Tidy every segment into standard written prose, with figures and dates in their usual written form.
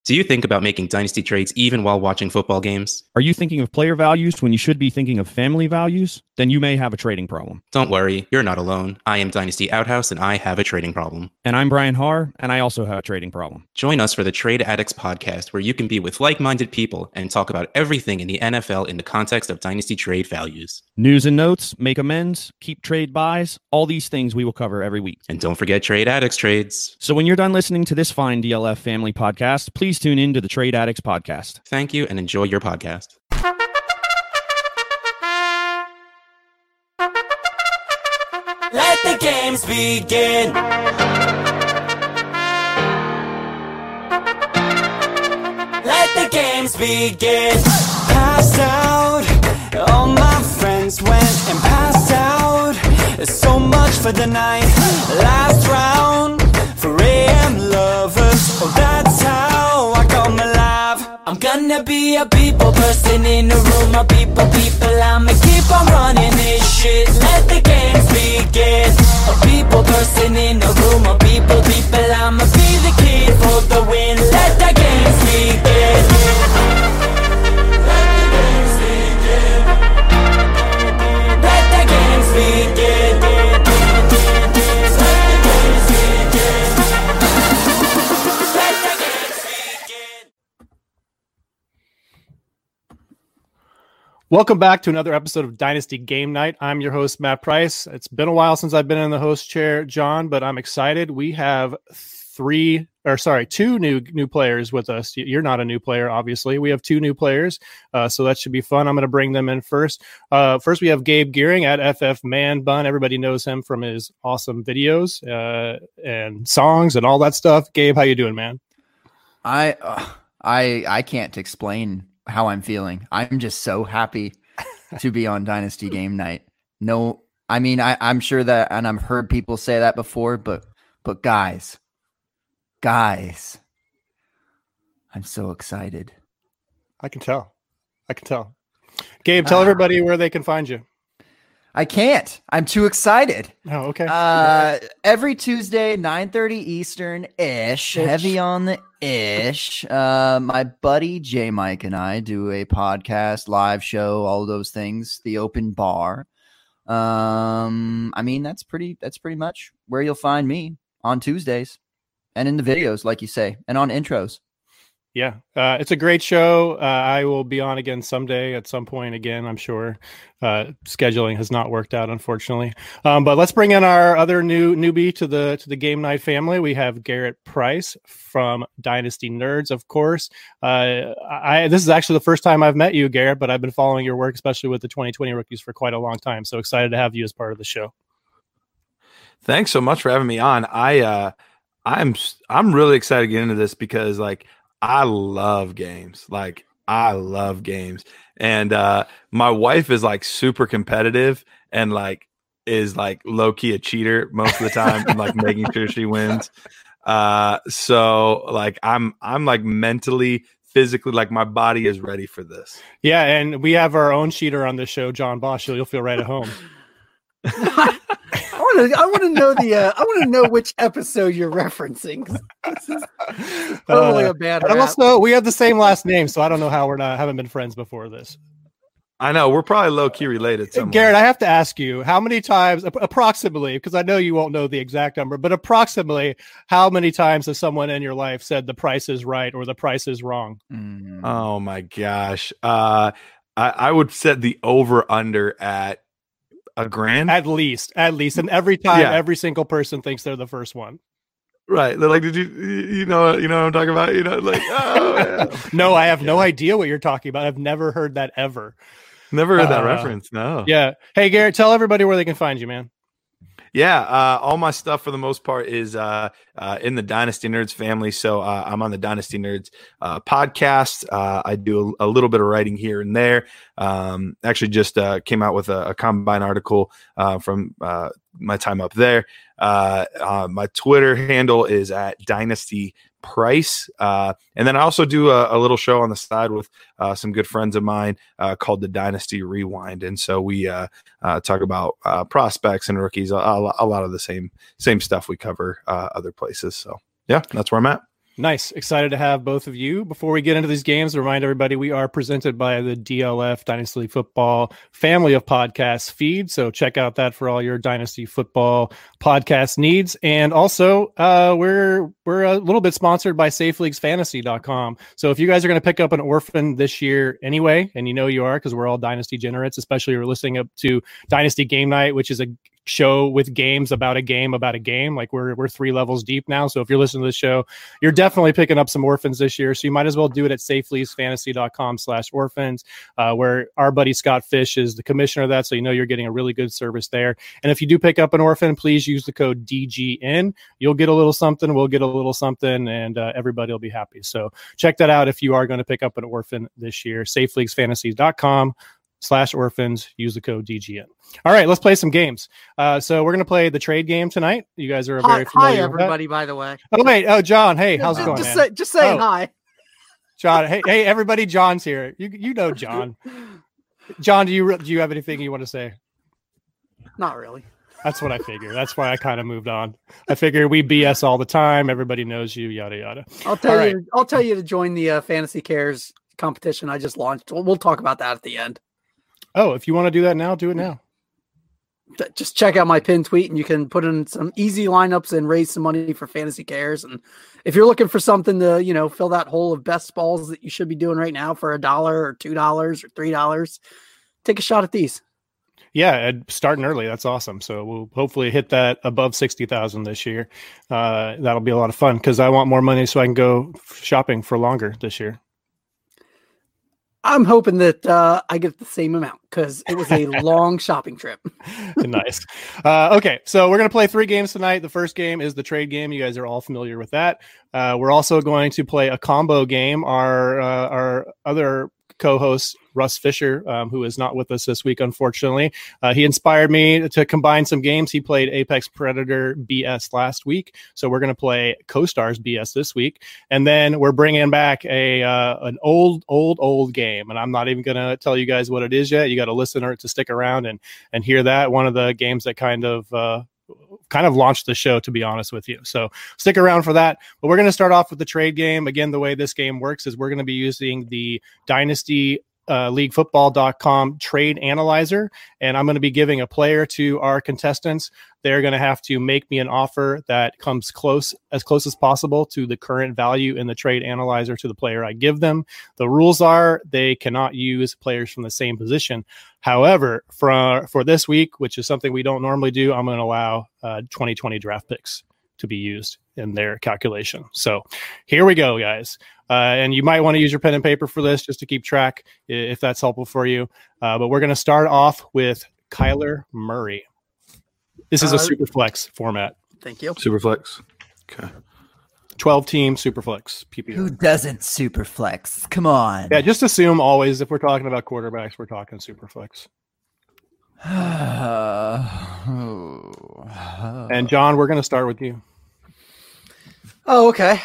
Do you think about making dynasty trades even while watching football games? Are you thinking of player values when you should be thinking of family values? Then you may have a trading problem. Don't worry, you're not alone. I am Dynasty Outhouse and I have a trading problem. And I'm Brian Haar, and I also have a trading problem. Join us for the Trade Addicts podcast, where you can be with like-minded people and talk about everything in the NFL in the context of dynasty trade values. News and notes, make amends, keep trade buys, all these things we will cover every week. And don't forget Trade Addicts trades. So when you're done listening to this fine DLF family podcast, please tune in to the Trade Addicts podcast. Thank you and enjoy your podcast. Let the games begin. Let the games begin. Passed out, all my friends went and passed out. There's so much for the night. Last round for AM lovers. Oh, that's how I come alive. I'm gonna be a people person in the room. A people, I'ma keep on running this shit. Let the games begin. A people person in the room. A people, I'ma be the kid for the win. Let the games begin. Let the games begin. Let the games begin. Let the games begin. Let the games begin. Welcome back to another episode of Dynasty Game Night. I'm your host, Matt Price. It's been a while since I've been in the host chair, John, but I'm excited. We have two new players with us. You're not a new player, obviously. We have two new players, so that should be fun. I'm going to bring them in first. First, we have Gabe Gearing at FF Man Bun. Everybody knows him from his awesome videos and songs and all that stuff. Gabe, how you doing, man? I can't explain how I'm feeling. I'm just so happy to be on Dynasty Game Night. No, I mean, I'm sure that, and I've heard people say that before, but guys, I'm so excited. I can tell. Gabe, tell everybody where they can find you. I can't. I'm too excited. Oh, okay. Every Tuesday, 9:30 Eastern-ish. Heavy on the ish. My buddy J Mike and I do a podcast, live show, all those things. The Open Bar. I mean, that's pretty much where you'll find me on Tuesdays, and in the videos, like you say, and on intros. Yeah, it's a great show. I will be on again someday at some point again, I'm sure. Scheduling has not worked out, unfortunately. But let's bring in our other newbie to the Game Night family. We have Garrett Price from Dynasty Nerds, of course. This is actually the first time I've met you, Garrett, but I've been following your work, especially with the 2020 rookies, for quite a long time. So excited to have you as part of the show. Thanks so much for having me on. I'm really excited to get into this because, like, I love games. And my wife is like super competitive and like is like low key a cheater most of the time and like making sure she wins. So like I'm like mentally, physically, like my body is ready for this. Yeah, and we have our own cheater on the show, John Bosch. So you'll feel right at home. I want to know which episode you're referencing. This is totally a bad rap. And also, we have the same last name, so I don't know how haven't been friends before this. I know we're probably low key related. Somewhere. Garrett, I have to ask you, how many times, approximately, because I know you won't know the exact number, but approximately, how many times has someone in your life said the price is right or the price is wrong? Oh my gosh, I would set the over under at $1,000 at least, and every time, every single person thinks they're the first one. Right? They're like, did you know what I'm talking about? You know, like, oh, yeah. No, I have no idea what you're talking about. I've never heard that ever. Never heard that reference. No. Yeah. Hey, Garrett, tell everybody where they can find you, man. Yeah, all my stuff for the most part is in the Dynasty Nerds family. So I'm on the Dynasty Nerds podcast. I do a little bit of writing here and there. Actually, just came out with a Combine article from my time up there. My Twitter handle is at Dynasty Price. And then I also do a little show on the side with some good friends of mine called the Dynasty Rewind. And so we talk about prospects and rookies, a lot of the same stuff we cover other places. So yeah, that's where I'm at. Nice. Excited to have both of you. Before we get into these games, remind everybody we are presented by the DLF Dynasty League Football family of podcasts feed. So check out that for all your Dynasty Football podcast needs. And also, we're a little bit sponsored by SafeLeaguesFantasy.com. So if you guys are going to pick up an orphan this year anyway, and you know you are because we're all Dynasty generates, especially if you're listening up to Dynasty Game Night, which is a show with games about a game. Like we're 3 levels deep now. So if you're listening to this show, you're definitely picking up some orphans this year. So you might as well do it at SafeLeaguesFantasy.com/orphans, where our buddy Scott Fish is the commissioner of that. So you know you're getting a really good service there. And if you do pick up an orphan, please use the code DGN. You'll get a little something. We'll get a little something, and everybody will be happy. So check that out if you are going to pick up an orphan this year. SafeLeaguesFantasy.com/orphans. Use the code DGN. All right, let's play some games. So we're going to play the trade game tonight. You guys are very familiar Hi, with everybody, by the way. that. Oh, wait. Oh, John. Hey, how's it going, man? Just saying hi. John. Hey, everybody. John's here. You know John. John, do you have anything you want to say? Not really. That's what I figured. That's why I kind of moved on. I figured we BS all the time. Everybody knows you, yada, yada. I'll tell you to join the Fantasy Cares competition I just launched. We'll talk about that at the end. Oh, if you want to do that now, do it now. Just check out my pinned tweet and you can put in some easy lineups and raise some money for Fantasy Cares. And if you're looking for something to, fill that hole of best balls that you should be doing right now for $1 or $2 or $3, take a shot at these. Yeah, starting early. That's awesome. So we'll hopefully hit that above 60,000 this year. That'll be a lot of fun because I want more money so I can go shopping for longer this year. I'm hoping that I get the same amount because it was a long shopping trip. Nice. Okay, so we're going to play 3 games tonight. The first game is the trade game. You guys are all familiar with that. We're also going to play a combo game. Our other co-host, Russ Fisher, who is not with us this week, unfortunately. He inspired me to combine some games. He played Apex Predator BS last week, so we're going to play Co-Stars BS this week. And then we're bringing back an old game, and I'm not even going to tell you guys what it is yet. You got to listen or to stick around and hear that. One of the games that kind of launched the show, to be honest with you. So stick around for that. But we're going to start off with the trade game. Again, the way this game works is we're going to be using the Dynasty leaguefootball.com trade analyzer, and I'm going to be giving a player to our contestants. They're going to have to make me an offer that comes as close as possible to the current value in the trade analyzer to the player I give them. The rules are they cannot use players from the same position. However, for this week, which is something we don't normally do, I'm going to allow 2020 draft picks to be used in their calculation. So here we go, guys. And you might want to use your pen and paper for this just to keep track if that's helpful for you. But we're going to start off with Kyler Murray. This is a Superflex format. Thank you. Superflex. Okay. 12-team Superflex PPR. Who doesn't Superflex? Come on. Yeah, just assume always if we're talking about quarterbacks, we're talking Superflex. And John, we're going to start with you. Oh, okay.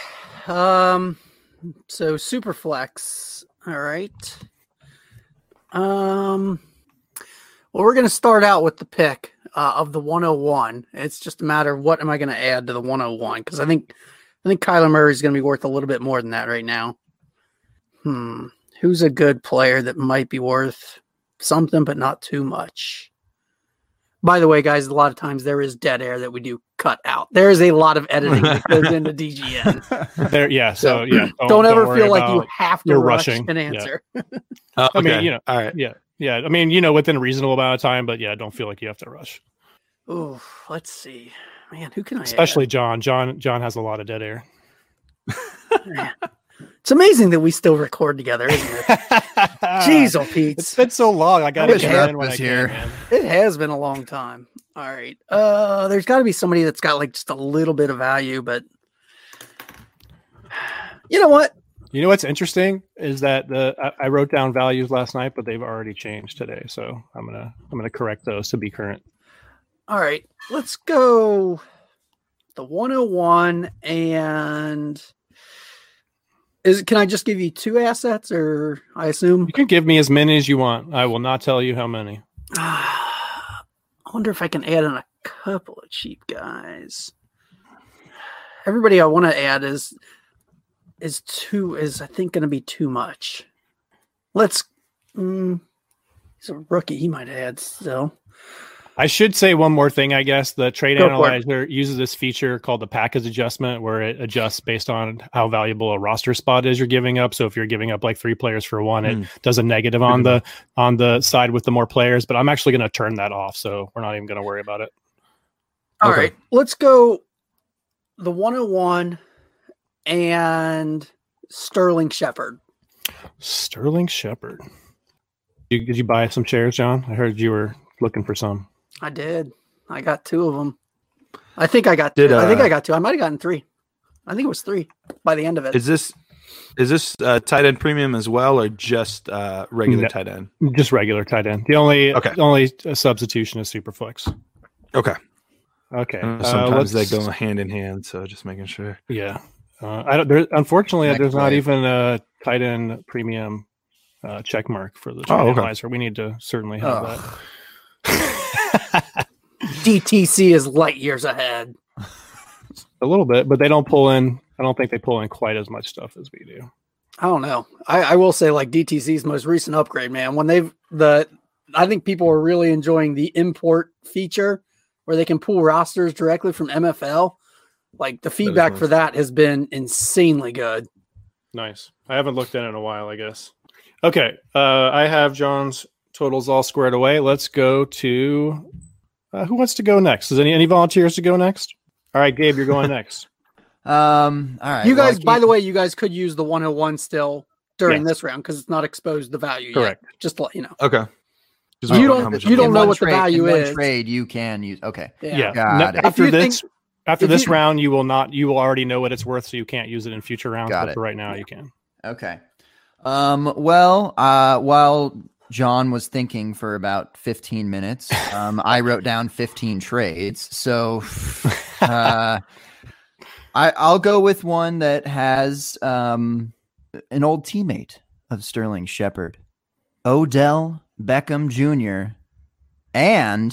So Superflex. All right. Well, we're going to start out with the pick of the 101. It's just a matter of what am I going to add to the 101? Because I think Kyler Murray is going to be worth a little bit more than that right now. Who's a good player that might be worth something, but not too much? By the way, guys, a lot of times there is dead air that we do cut out. There is a lot of editing that goes into DGN. So don't ever feel like you have to rush rushing an answer. Okay. I mean, all right. Yeah. I mean, within a reasonable amount of time, but yeah, don't feel like you have to rush. Oh, let's see, man. Who can I? Especially add? John. John has a lot of dead air. It's amazing that we still record together, isn't it? Jeez, oh Pete. It's been so long. I got to get in when I here. can. It has been a long time. All right. There's got to be somebody that's got like just a little bit of value, but you know what? You know what's interesting is that I wrote down values last night, but they've already changed today. So I'm gonna correct those to be current. All right. Let's go the 101 and. Can I just give you 2 assets, or I assume you can give me as many as you want? I will not tell you how many. I wonder if I can add in a couple of cheap guys. Everybody I want to add is is I think going to be too much. Let's. He's a rookie. He might add still. I should say one more thing, I guess. The trade Go for analyzer uses this feature called the package adjustment, where it adjusts based on how valuable a roster spot is you're giving up. So if you're giving up like 3 players for 1, it does a negative on the side with the more players. But I'm actually going to turn that off, so we're not even going to worry about it. All right, let's go the 101 and Sterling Shepard. Sterling Shepard. Did you buy some shares, John? I heard you were looking for some. I did. I got 2 of them. I think I got 2. I think I got 2. I might have gotten 3. I think it was 3 by the end of it. Is this tight end premium as well, or just regular tight end? Just regular tight end. The only substitution is Superflex. Okay. Sometimes they let's- go hand in hand, so just making sure. Yeah. Unfortunately, Next there's not play. even a tight end premium check mark for the trade analyzer. We need to certainly have that. DTC is light years ahead. A little bit, but they don't pull in. I don't think they pull in quite as much stuff as we do. I don't know. I will say, like, DTC's most recent upgrade, man. When I think people are really enjoying the import feature where they can pull rosters directly from MFL. Like, the feedback for that has been insanely good. Nice. I haven't looked at it in a while, I guess. Okay. I have John's totals all squared away. Let's go to who wants to go next? Is any volunteers to go next? All right, Gabe, you're going next. All right. You guys, well, by the way, you guys could use the 101 still during Yes. this round because it's not exposed the value Correct. yet. Just to let you know. Okay. You don't in know one what the trade- value in one is. trade you can use. Okay. Yeah. Got it. After If you this, think- after if this you- round, you will already know what it's worth, so you can't use it in future rounds. Got but it. for right now, you can. Okay. While John was thinking for about 15 minutes, I wrote down 15 trades. So I'll go with one that has an old teammate of Sterling Shepard, Odell Beckham Jr. And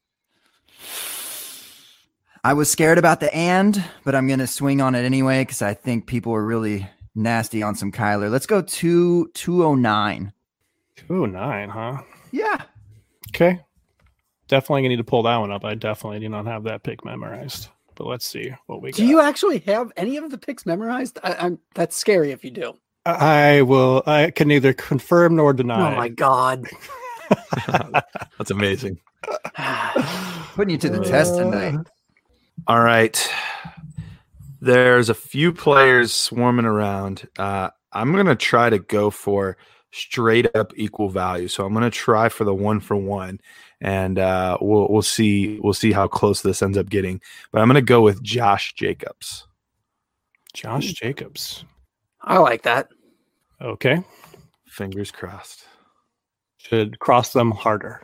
I was scared about but I'm going to swing on it anyway because I think people are really nasty on some Kyler. Let's go 209. 209, huh? Yeah. Okay. Definitely gonna need to pull that one up. I definitely do not have that pick memorized. But let's see what we got. Do you actually have any of the picks memorized? That's scary if you do. I can neither confirm nor deny. Oh my God. That's amazing. Putting you to the test tonight. All right. There's a few players swarming around. I'm going to try to go for straight up equal value. So I'm going to try for the 1-for-1, and we'll see how close this ends up getting. But I'm going to go with Josh Jacobs. Josh Jacobs. I like that. Okay. Fingers crossed. Should cross them harder.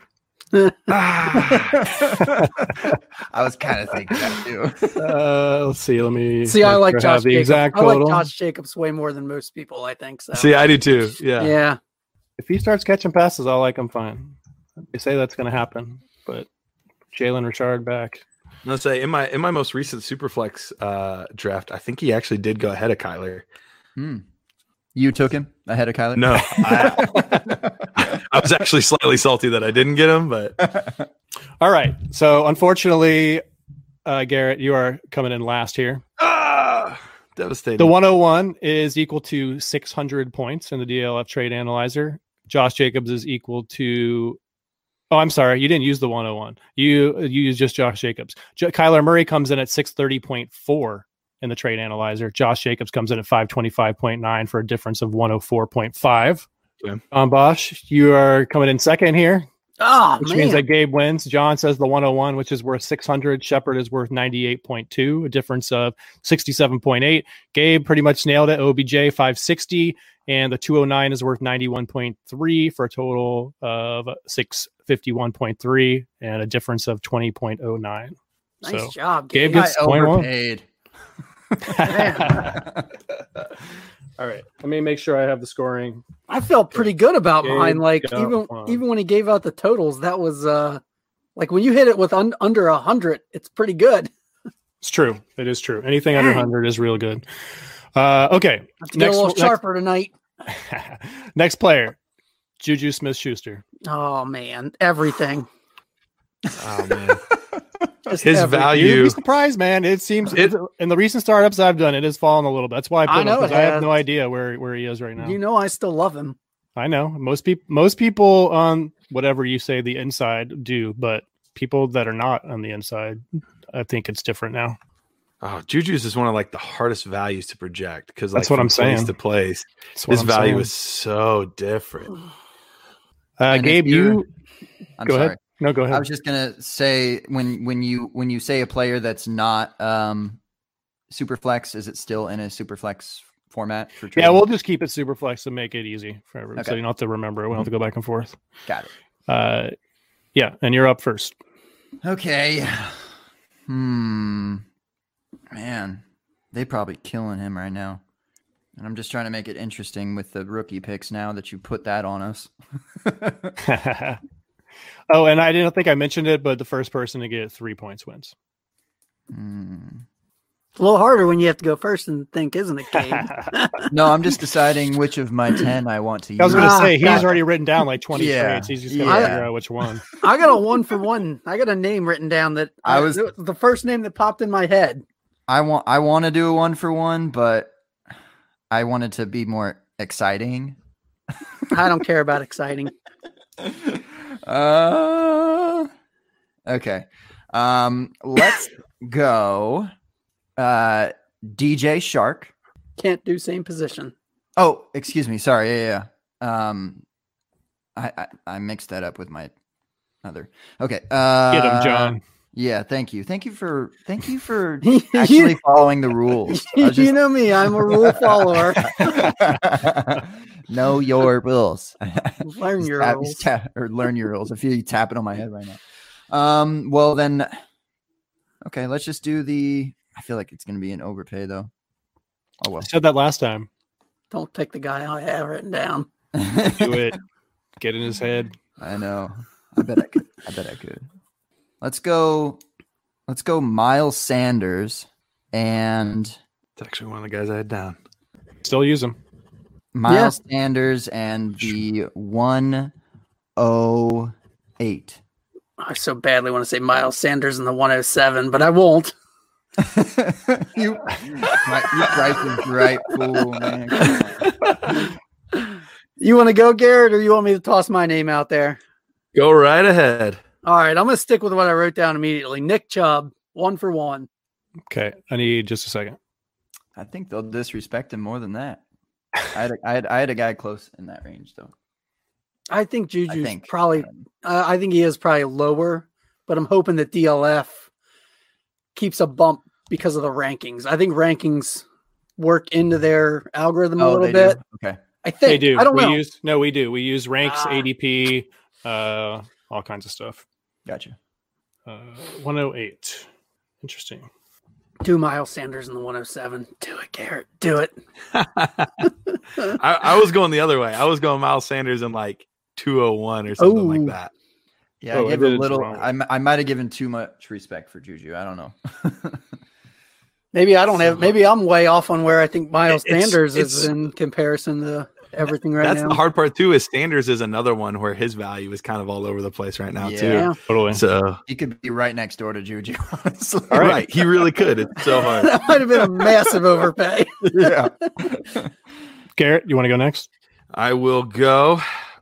I was kind of thinking that too. Let's see. Let me I like have Josh the Jacobs. exact I like total. Josh Jacobs way more than most people, I think. So. See, I do too. Yeah. Yeah. If he starts catching passes, I'll like him fine. They say that's going to happen, but Jalen Richard back. Let's say in my most recent Superflex draft, I think he actually did go ahead of Kyler. You took him ahead of Kyler? No, I was actually slightly salty that I didn't get him, but All right. So unfortunately, Garrett, you are coming in last here. devastating. The 101 is equal to 600 points in the DLF trade analyzer. Josh Jacobs is equal to. Oh, I'm sorry. You didn't use the 101. You used just Josh Jacobs. Kyler Murray comes in at 630.4 in the trade analyzer. Josh Jacobs comes in at 525.9 for a difference of 104.5. Okay. Bosch, you are coming in second here, Oh, which man. means that Gabe wins. John says the 101, which is worth 600. Shepard is worth 98.2, a difference of 67.8. Gabe pretty much nailed it. OBJ 560, and the 209 is worth 91.3 for a total of 651.3 and a difference of 20.09. Nice So, job, Gabe Gabe. gets I 0.1. overpaid. All right, let me make sure I have the scoring. I felt pretty good about Gabe mine. Like got one. even when he gave out the totals, that was like when you hit it with under 100, it's pretty good. It's true. It is true. Anything under Dang. 100 is real good. Okay. Have to get a little sharper tonight. Next player, Juju Smith-Schuster. Oh man, everything. Oh man. Just His everything. value. You'd be surprised, man. It seems in the recent startups I've done, it has fallen a little bit. That's why I put him, because I have no idea where he is right now. You know, I still love him. I know most people on whatever you say the inside do, but people that are not on the inside, I think it's different now. Oh, Juju's is one of like the hardest values to project because like that's what I'm saying. Place to place, his value is so different. Gabe, you I'm go sorry. ahead. No, go ahead. I was just gonna say when you say a player that's not Superflex, is it still in a Superflex format for trading? Yeah, we'll just keep it Superflex to make it easy for everyone, so Okay. you don't have to remember it. We don't have to go back and forth. Got it. Yeah, and you're up first. Okay. Man, they probably killing him right now. And I'm just trying to make it interesting with the rookie picks now that you put that on us. Oh, and I didn't think I mentioned it, but the first person to get 3 points wins. A little harder when you have to go first and think, isn't it, Gabe? No, I'm just deciding which of my 10 I want to use. I was going to say, he's gotcha. already written down like 20 Yeah. trades. He's just going to figure out which one. I got a 1-for-1. I got a name written down that it was the first name that popped in my head. I want to do a 1-for-1, but I want it to be more exciting. I don't care about exciting. Okay. Let's go. DJ Shark. Can't do same position. Oh, excuse me. Sorry. Yeah. I mixed that up with my other. Okay. Get him, John. Yeah. Thank you for actually following the rules. You know me. I'm a rule follower. Know your rules. Learn your rules. Learn your rules. I feel you tapping on my head right now. Well then, okay. Let's just do the. I feel like it's going to be an overpay though. Oh well. I said that last time. Don't take the guy I have written down. Do it. Get in his head. I know. I bet I could. Let's go Miles Sanders and It's actually one of the guys I had down. Still use him. Miles Sanders and the 108. I so badly want to say Miles Sanders in the 107, but I won't. you priced him right, fool, man. Come on. You want to go, Garrett, or you want me to toss my name out there? Go right ahead. All right, I'm going to stick with what I wrote down immediately. Nick Chubb, 1-for-1. Okay. I need just a second. I think they'll disrespect him more than that. I had a guy close in that range though. I think Juju's probably. I think he is probably lower, but I'm hoping that DLF keeps a bump because of the rankings. I think rankings work into their algorithm a little bit. Okay, I think They do. I don't know. We do. We use ranks, ADP, all kinds of stuff. Gotcha. 108. Interesting. Do Miles Sanders in the 107. Do it, Garrett. Do it. I was going the other way. I was going Miles Sanders in like 201 or something like that. Yeah, I gave a little. I might have given too much respect for Juju. I don't know. Maybe I don't have. Maybe I'm way off on where I think Miles Sanders is in comparison to everything right now. That's the hard part too. Is Sanders is another one where his value is kind of all over the place right now too. Totally. So he could be right next door to Juju. Honestly, all right, he really could. It's so hard. That might have been a massive overpay. Yeah. Garrett, you want to go next? I will go.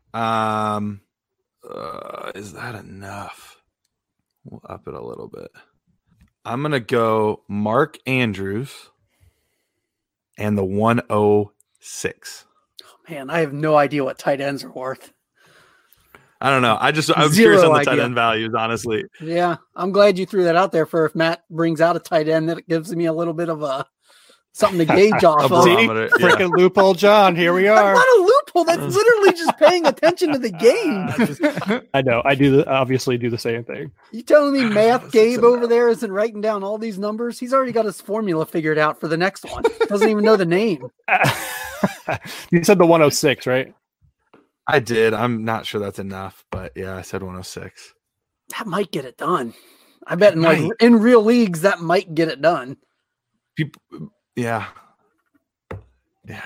Is that enough? We'll up it a little bit. I'm gonna go Mark Andrews and the 106. Man, I have no idea what tight ends are worth. I don't know. I'm curious Zero on the idea. tight end values, honestly. Yeah, I'm glad you threw that out there for if Matt brings out a tight end that gives me a little bit of a something to gauge off of. See? barometer, yeah. Freaking loophole, John. Here we That's are. not a loophole. That's literally just paying attention to the game. I know. I obviously do the same thing. You telling me Math Gabe over there isn't writing down all these numbers? He's already got his formula figured out for the next one. Doesn't even know the name. You said the 106, right? I did. I'm not sure that's enough, but yeah, I said 106. That might get it done. I bet in real leagues that might get it done. People, yeah. Yeah.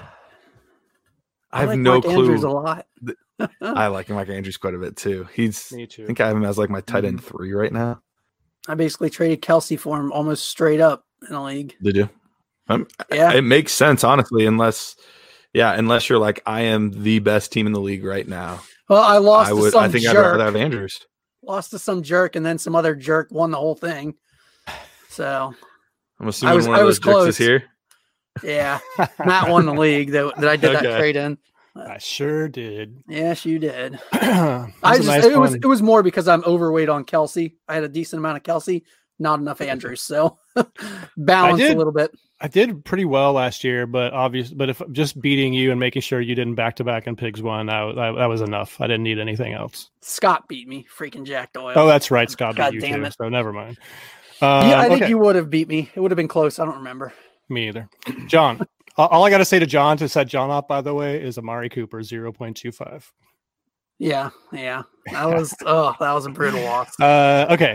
I have like no Mark clue. Andrews a lot. I like Mark Andrews quite a bit too. He's Me too. I think I have him as like my tight end 3 right now. I basically traded Kelsey for him almost straight up in the league. Did you? Yeah. It makes sense, honestly, unless you're like, I am the best team in the league right now. Well, I lost to some I think I'd jerk. rather have Andrews. Lost to some jerk, and then some other jerk won the whole thing. So I'm assuming was- one I of was those jerks close. is here. yeah, Matt won the league that I did that Okay. trade in. I sure did. Yes, you did. That's I a just nice it one. was more because I'm overweight on Kelsey. I had a decent amount of Kelsey, not enough Andrews, so balance a did- little bit. I did pretty well last year, but if just beating you and making sure you didn't back to back and pigs won, that was enough. I didn't need anything else. Scott beat me, freaking Jack Doyle. Oh, that's right. Scott God beat you damn too, it. so never mind. Yeah, I think okay. you would have beat me. It would have been close. I don't remember. Me either. John, all I got to say to John to set John up, by the way, is Amari Cooper 0.25. Yeah. That was that was a brutal loss. Okay.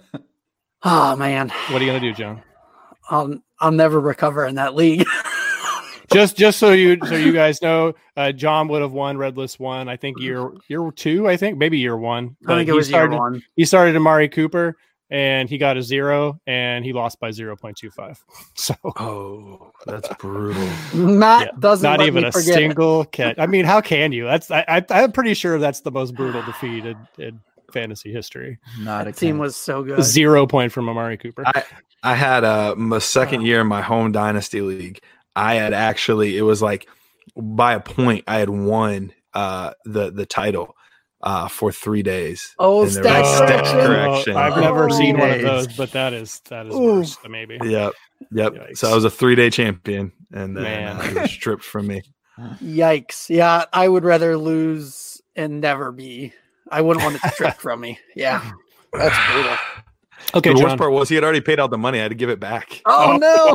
Oh man, What are you going to do, John? I'll never recover in that league. Just so you guys know, John would have won Red List 1. I think year 2. I think maybe year 1. I think it was year one. He started Amari Cooper, and he got a 0, and he lost by 0.25. So Oh, that's brutal. Matt doesn't not let even me a forget it. single catch. I mean, how can you? I'm pretty sure that's the most brutal defeat in fantasy history. Not a That team cat. was so good. 0 point from Amari Cooper. I had my second year in my home dynasty league. I had actually, it was like by a point, I had won the title for 3 days. Oh, And there was stat stat correction. I've never Oh, seen one of days. those, but that is Ooh. worse than maybe. Yep. Yikes. So I was a 3-day champion, and then Man. it was stripped from me. Yikes. Yeah, I would rather lose and never be. I wouldn't want it stripped from me. Yeah. That's brutal. Okay, The worst John. part was he had already paid out the money. I had to give it back. Oh no.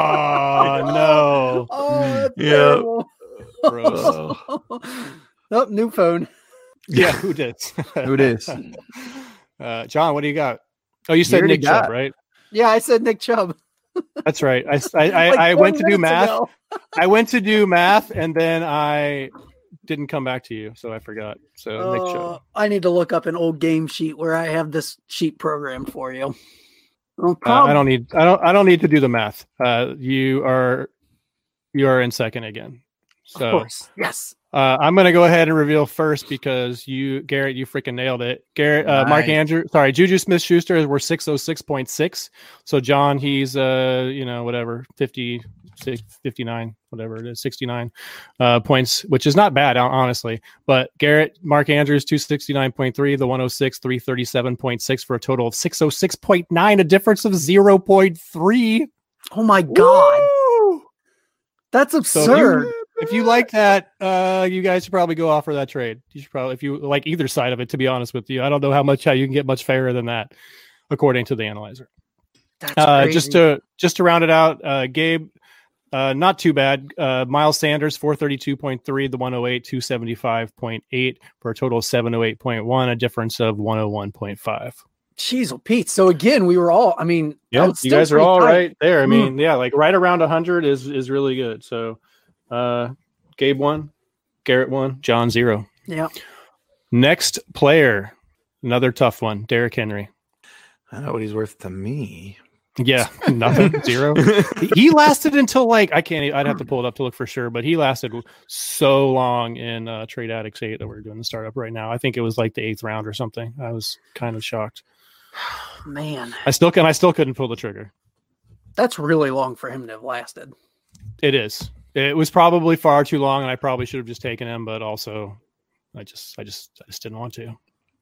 Oh no. Oh, that's Yeah. terrible. Gross. Oh, new phone. Yeah, who did? Who it is? John, what do you got? Oh, you said already Nick Chubb, got- right? Yeah, I said Nick Chubb. That's right. I Like went 20 to do minutes math. ago. I went to do math, and then I didn't come back to you, so I forgot. So Nick Chubb. I need to look up an old game sheet where I have this sheet programmed for you. No I problem. don't need to do the math. You are in second again. Of So course. Yes. I'm going to go ahead and reveal first because Garrett, you freaking nailed it. Mark Nice. Andrews, sorry, Juju Smith-Schuster were 606.6. So John, he's whatever, 56, 59, whatever it is, 69 points, which is not bad, honestly. But Garrett, Mark Andrews, 269.3, the 106, 337.6 for a total of 606.9, a difference of 0.3. Oh my God. Woo! That's So absurd. if you like that, you guys should probably go offer that trade. You should probably, if you like either side of it, to be honest with you. I don't know how you can get much fairer than that, according to the analyzer. That's crazy. Just to round it out, Gabe, not too bad. Miles Sanders, 432.3, the 108, 275.8 for a total of 708.1, a difference of 101.5. Jeez, oh, Pete. So again, we were all. I mean, Yeah, that's you still guys are pretty all tight. right there. I mean, yeah, like right around 100 is really good. So, Gabe 1, Garrett 1, John 0. Yeah. Next player, another tough one, Derrick Henry. I know what he's worth to me. Yeah, nothing, 0. He lasted until like I'd have to pull it up to look for sure, but he lasted so long in Trade Addicts 8 that we're doing the startup right now. I think it was like the 8th round or something. I was kind of shocked. Man, I still couldn't pull the trigger. that's really long for him to have lasted. It is. It was probably far too long, and I probably should have just taken him, but also I just didn't want to.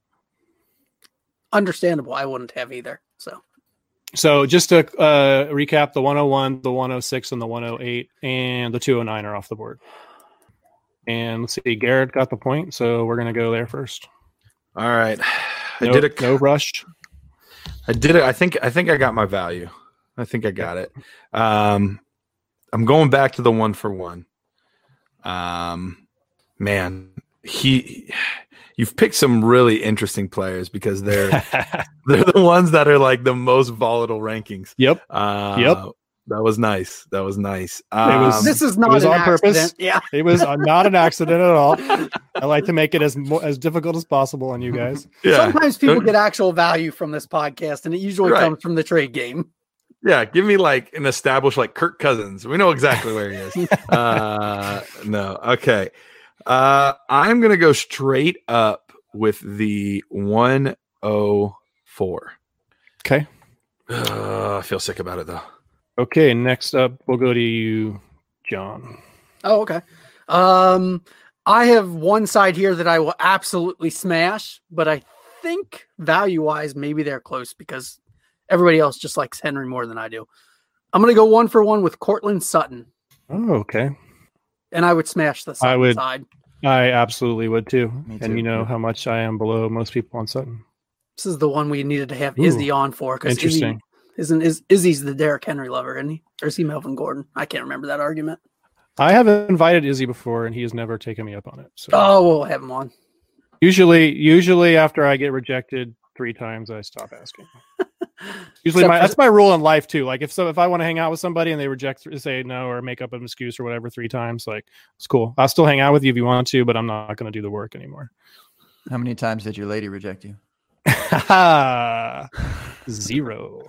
Understandable. I wouldn't have either. So just to recap, the 101, the 106, and the 108, and the 209 are off the board. And let's see, Garrett got the point, so we're going to go there first. All right. No rush. I did it. I think I got my value. I think I got it. I'm going back to the 1-for-1. Man, you've picked some really interesting players because they're the ones that are like the most volatile rankings. Yep. That was nice. That was nice. This is not was an on purpose. accident. Yeah. It was not an accident at all. I like to make it as difficult as possible on you guys. Yeah. Sometimes people get actual value from this podcast, and it usually Right. comes from the trade game. Yeah, give me like an established like Kirk Cousins. We know exactly where he is. No, okay. I'm gonna go straight up with the 104. Okay. I feel sick about it though. Okay. Next up, we'll go to you, John. Oh, okay. I have one side here that I will absolutely smash, but I think value-wise, maybe they're close because everybody else just likes Henry more than I do. I'm going to go 1-for-1 with Cortland Sutton, Oh, okay. and I would smash the Sutton would- side. I absolutely would too. Me And too. you know how much I am below most people on Sutton. This is the one we needed to have Ooh, Izzy on for because Interesting. Izzy's the Derrick Henry lover, isn't he? Or is he Melvin Gordon? I can't remember that argument. I have invited Izzy before, and he has never taken me up on it. So Oh, we'll have him on. usually after I get rejected 3 times, I stop asking. Usually, Except for- that's my rule in life too. Like if I want to hang out with somebody and they say no or make up an excuse or whatever 3 times, like it's cool. I'll still hang out with you if you want to, but I'm not going to do the work anymore. How many times did your lady reject you? 0.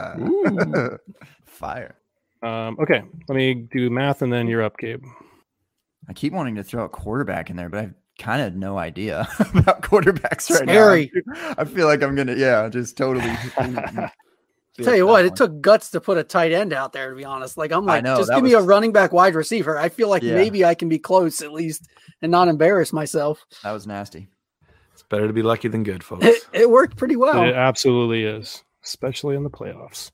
Fire. Okay, let me do math and then you're up, Gabe. I keep wanting to throw a quarterback in there, but I have kind of no idea about quarterbacks right Scary. now. I feel like I'm gonna, just totally. Tell you what, it took guts to put a tight end out there, to be honest. Like, I'm like, know, just that give me a was- running back wide receiver. I feel like Yeah. maybe I can be close at least and not embarrass myself. That was nasty. It's better to be lucky than good, folks. It worked pretty well. It absolutely is, especially in the playoffs.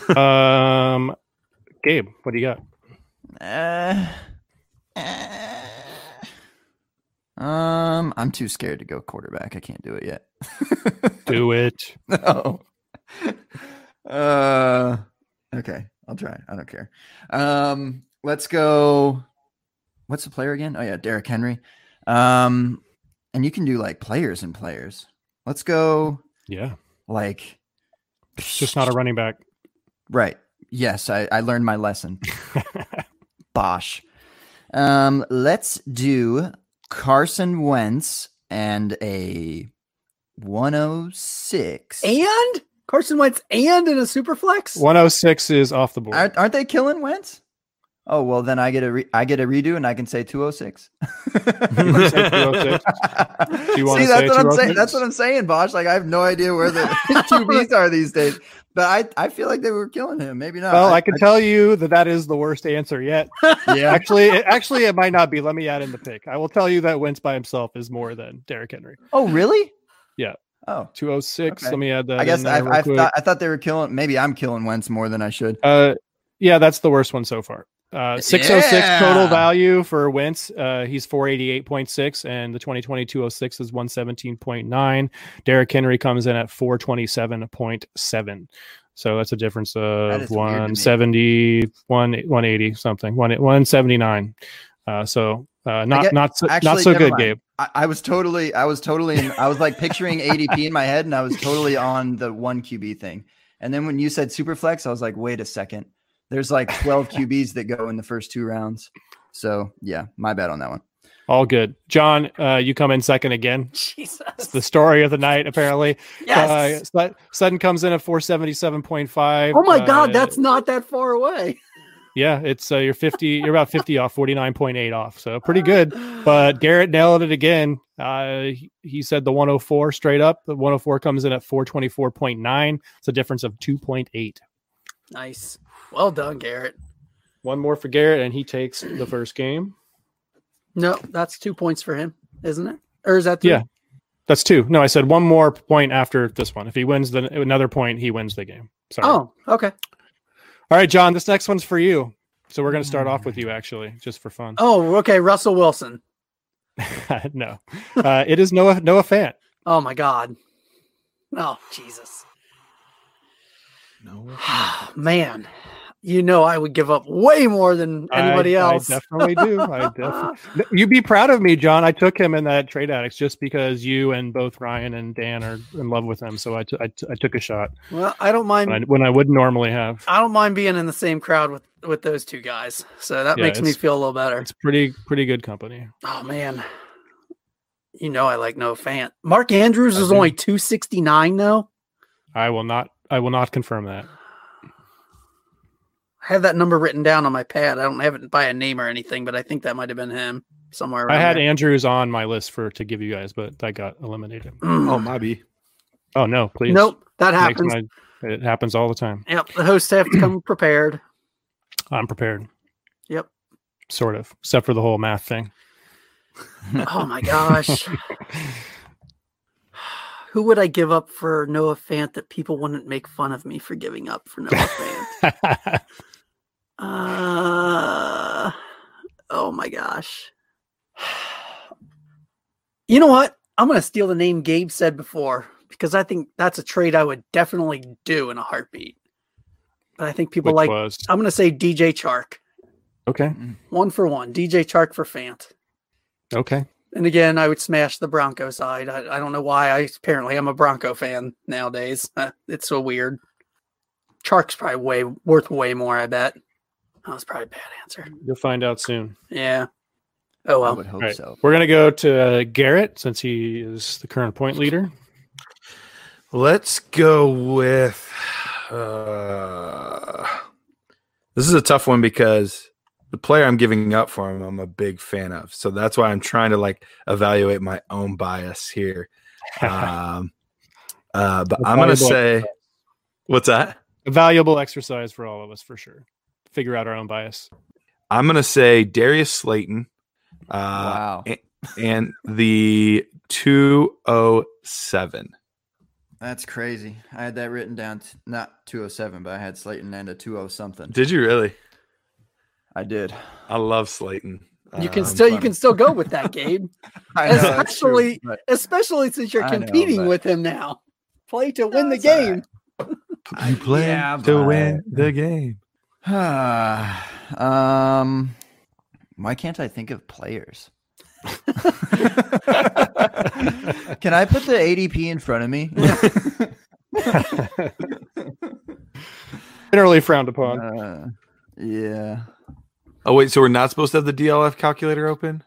Gabe, what do you got? I'm too scared to go quarterback. I can't do it yet. Do it. No. Okay, I'll try. I don't care. Let's go. What's the player again? Oh yeah, Derrick Henry. And you can do like players and players. Let's go Yeah, like just not a running back. right. Yes, I learned my lesson. Bosh. Let's do Carson Wentz and a 106. And Carson Wentz and in a super flex. 106 is off the board. Aren't they killing Wentz? Oh well, then I get a redo, and I can say 206. You say 206? Do you wanna See, say that's what I'm 206? saying. That's what I'm saying, Bosh. Like I have no idea where the QBs are these days, but I feel like they were killing him. Maybe not. Well, I can tell you that is the worst answer yet. Yeah. Actually, it might not be. Let me add in the pick. I will tell you that Wentz by himself is more than Derrick Henry. Oh, really? Yeah. Oh, 206. Okay. Let me add that. I guess in there real quick. I thought they were killing. Maybe I'm killing Wentz more than I should. Yeah, that's the worst one so far. 606 Yeah. total value for Wentz. He's 488.6, and the 2020 206 is 117.9. Derrick Henry comes in at 427.7. So that's a difference That of is weird to me. 170, 180 something, 179. Not so Actually, not so never good, mind. Gabe. I was totally I was like picturing ADP in my head, and I was totally on the 1 QB thing. And then when you said Superflex, I was like, wait a second. There's like 12 QBs that go in the first 2 rounds. So yeah, my bad on that one. All good. John, you come in second again. Jesus. It's the story of the night, apparently. Yes. Sutton comes in at 477.5. Oh my God, that's not that far away. Yeah, it's you're 50. You're about 50 off, 49.8 off. So pretty good. But Garrett nailed it again. He said the 104 straight up. The 104 comes in at 424.9. It's a difference of 2.8. Nice. Well done, Garrett. One more for Garrett, and he takes the first game. No, that's 2 points for him, isn't it? Or is that 3? Yeah, that's 2. No, I said one more point after this one. If he wins another point, he wins the game. Sorry. Oh, okay. All right, John, this next one's for you. So we're going to start off with you, actually, just for fun. Oh, okay. Russell Wilson. No, it is Noah Fant. Oh my God. Oh, Jesus. No. Man. I would give up way more than anybody else. I definitely do. You'd be proud of me, John. I took him in that Trade Addicts just because you and both Ryan and Dan are in love with him. So I took a shot. Well, I don't mind when I wouldn't normally have. I don't mind being in the same crowd with those two guys. So that makes me feel a little better. It's pretty good company. Oh man. I like Noah Fant. Mark Andrews is only 269 though. I will not confirm that. I have that number written down on my pad. I don't have it by a name or anything, but I think that might have been him somewhere around I had there. Andrews on my list to give you guys, but that got eliminated. Oh, maybe. Oh no, please. Nope, that happens. It happens all the time. Yep, the hosts have to come prepared. I'm prepared. Yep. Sort of, except for the whole math thing. Oh my gosh. Who would I give up for Noah Fant that people wouldn't make fun of me for giving up for Noah Fant? Oh my gosh. You know what? I'm going to steal the name Gabe said before because I think that's a trade I would definitely do in a heartbeat. But I think people I'm going to say DJ Chark. Okay. 1-for-1. DJ Chark for Fant. Okay. And again, I would smash the Bronco side. I don't know why. Apparently I'm a Bronco fan nowadays. It's so weird. Chark's probably worth way more, I bet. That was probably a bad answer. You'll find out soon. Yeah. Oh, well. I would hope so. We're going to go to Garrett since he is the current point leader. Let's go with... this is a tough one because the player I'm giving up for him, I'm a big fan of. So that's why I'm trying to evaluate my own bias here. But I'm going to say, what's that? A valuable exercise for all of us, for sure. Figure out our own bias. I'm going to say Darius Slayton. Wow. And the 207. That's crazy. I had that written down, not 207, but I had Slayton and a 20 something. Did you really? I did. I love Slayton. You can still go with that, Gabe. Especially since you're competing with him now. Play to win the game. You play to win the game. Why can't I think of players? Can I put the ADP in front of me? Generally frowned upon. Yeah. Oh, wait. So we're not supposed to have the DLF calculator open?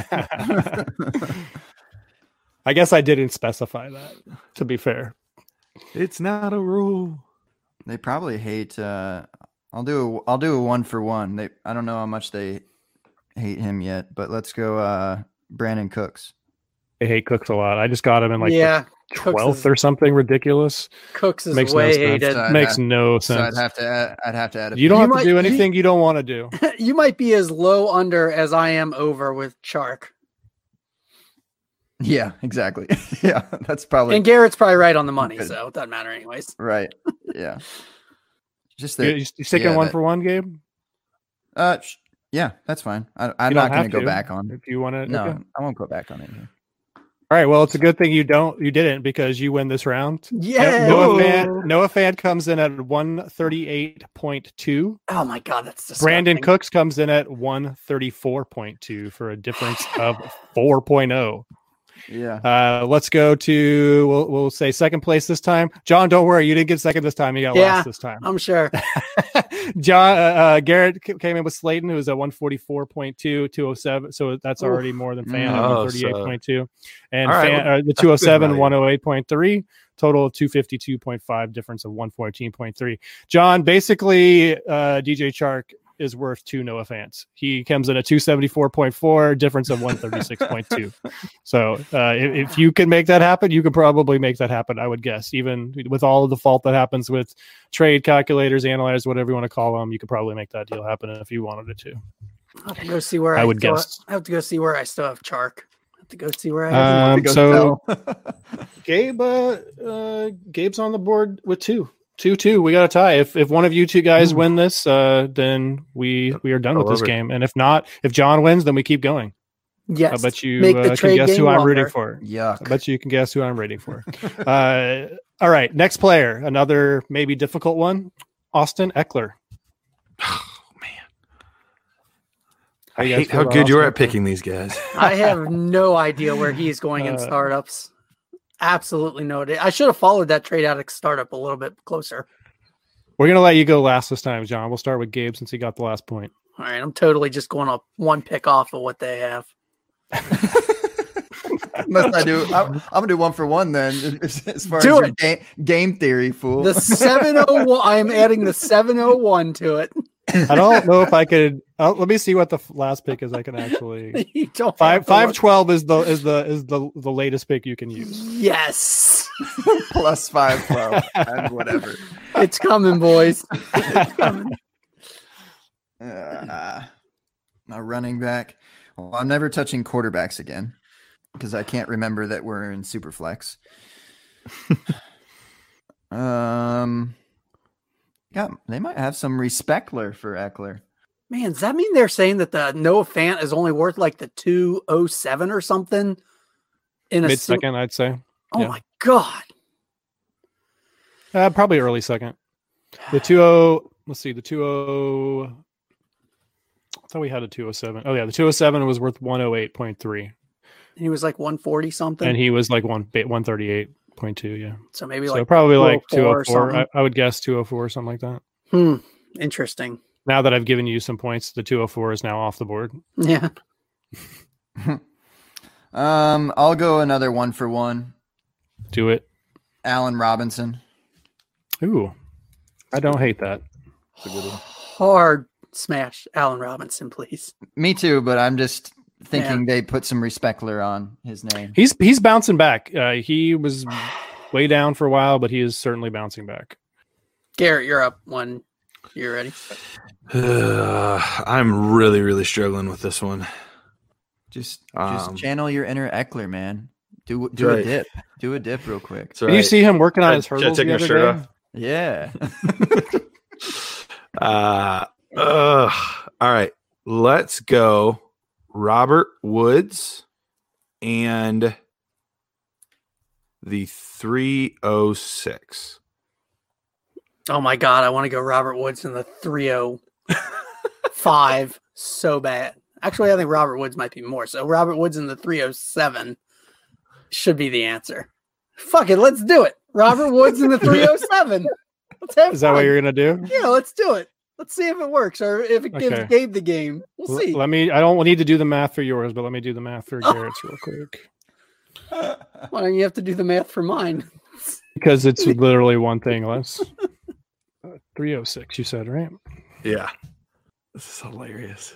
I guess I didn't specify that, to be fair. It's not a rule. They probably hate. I'll do a 1-for-1. I don't know how much they hate him yet, but let's go Brandon Cooks. I hate Cooks a lot. I just got him in the 12th or something ridiculous. Cooks is way hated. Makes no sense. So I'd have to add. You don't have to do anything you don't want to do. You might be as low under as I am over with Chark. Yeah, exactly. Yeah, that's probably. And Garrett's probably right on the money, so it doesn't matter anyways. Right. Yeah. Just you sticking 1-for-1, Gabe? Yeah, that's fine. I'm not going to go back on. If you want to, no, okay. I won't go back on it here. All right. Well, it's a good thing you didn't because you win this round. Yeah. Noah Fant comes in at 138.2. Oh my God, that's disgusting. Brandon Cooks comes in at 134.2 for a difference of 4.0. Yeah. Let's go to we'll say second place this time. John, don't worry, you didn't get second this time. You got last this time. I'm sure. John Garrett came in with Slayton, who was at 144.2, 207. So that's already more than Fan at 138.2. And the 207, 108.3. Total of 252.5, difference of 114.3. John, basically, DJ Chark is worth 2 Noah Fants. He comes in at 274.4, difference of 136.2. So if you can make that happen, you could probably make that happen, I would guess. Even with all of the fault that happens with trade calculators, analyzers, whatever you want to call them, you could probably make that deal happen if you wanted it to. I'll have to go see where I have to go see where I still have Chark. I have to go see where I have Gabe, Gabe's on the board with 2. 2-2. We got a tie. If one of you two guys win this, then we are done with this game. And if not, if John wins, then we keep going. Yes. I bet you can guess who I'm rooting for. Yuck. I bet you can guess who I'm rooting for. All right. Next player. Another maybe difficult one. Austin Eckler. I hate how good you're at picking these guys. I have no idea where he's going in startups. Absolutely no idea. I should have followed that Trade Addicts startup a little bit closer. We're going to let you go last this time, John. We'll start with Gabe since he got the last point. All right, I'm totally just going up one pick off of what they have. Must I do? I'm gonna do one for one then. As far Do as your game theory, fool. The 701. I am adding the 701 to it. I don't know if I could. Let me see what the last pick is. I can actually. You don't 512 is the latest pick you can use. Yes. Plus 512 and whatever. It's coming, boys. It's coming. My running back. Well, I'm never touching quarterbacks again because I can't remember that we're in Superflex. Yeah, they might have some respectler for Eckler. Man, does that mean they're saying that the Noah Fant is only worth like the 207 or something? In a mid-second, I'd say. Oh my God. Probably early second. The 20. Let's see. The 20. I thought we had a 207. Oh yeah, the 207 was worth 108.3. He was like 140 something, and he was like 138.2. Yeah. So maybe so like probably like 204. I would guess 204 or something like that. Interesting. Now that I've given you some points, the 204 is now off the board. Yeah. I'll go another one for one. Do it. Allen Robinson. Ooh, I don't hate that. Hard smash Allen Robinson, please. Me too, but I'm just thinking they put some respectler on his name. He's bouncing back. He was way down for a while, but he is certainly bouncing back. Garrett, you're up when you're ready. I'm really, really struggling with this one. Just channel your inner Eckler, man. Do right. a dip. Do a dip real quick. Did you see him working on his hurdles the other day? Off? Yeah. All right. Let's go Robert Woods and the 306. Oh my God, I want to go Robert Woods in the 305 so bad. Actually, I think Robert Woods might be more. So Robert Woods in the 307 should be the answer. Fuck it, let's do it. Robert Woods in the 307. Let's have Is that fun. what you're gonna do? Yeah, let's do it. Let's see if it works or if it gives Gabe the game. We'll see. I don't need to do the math for yours, but let me do the math for Garrett's real quick. Why don't you have to do the math for mine? Because it's literally one thing less. 306, you said, right? Yeah. This is hilarious.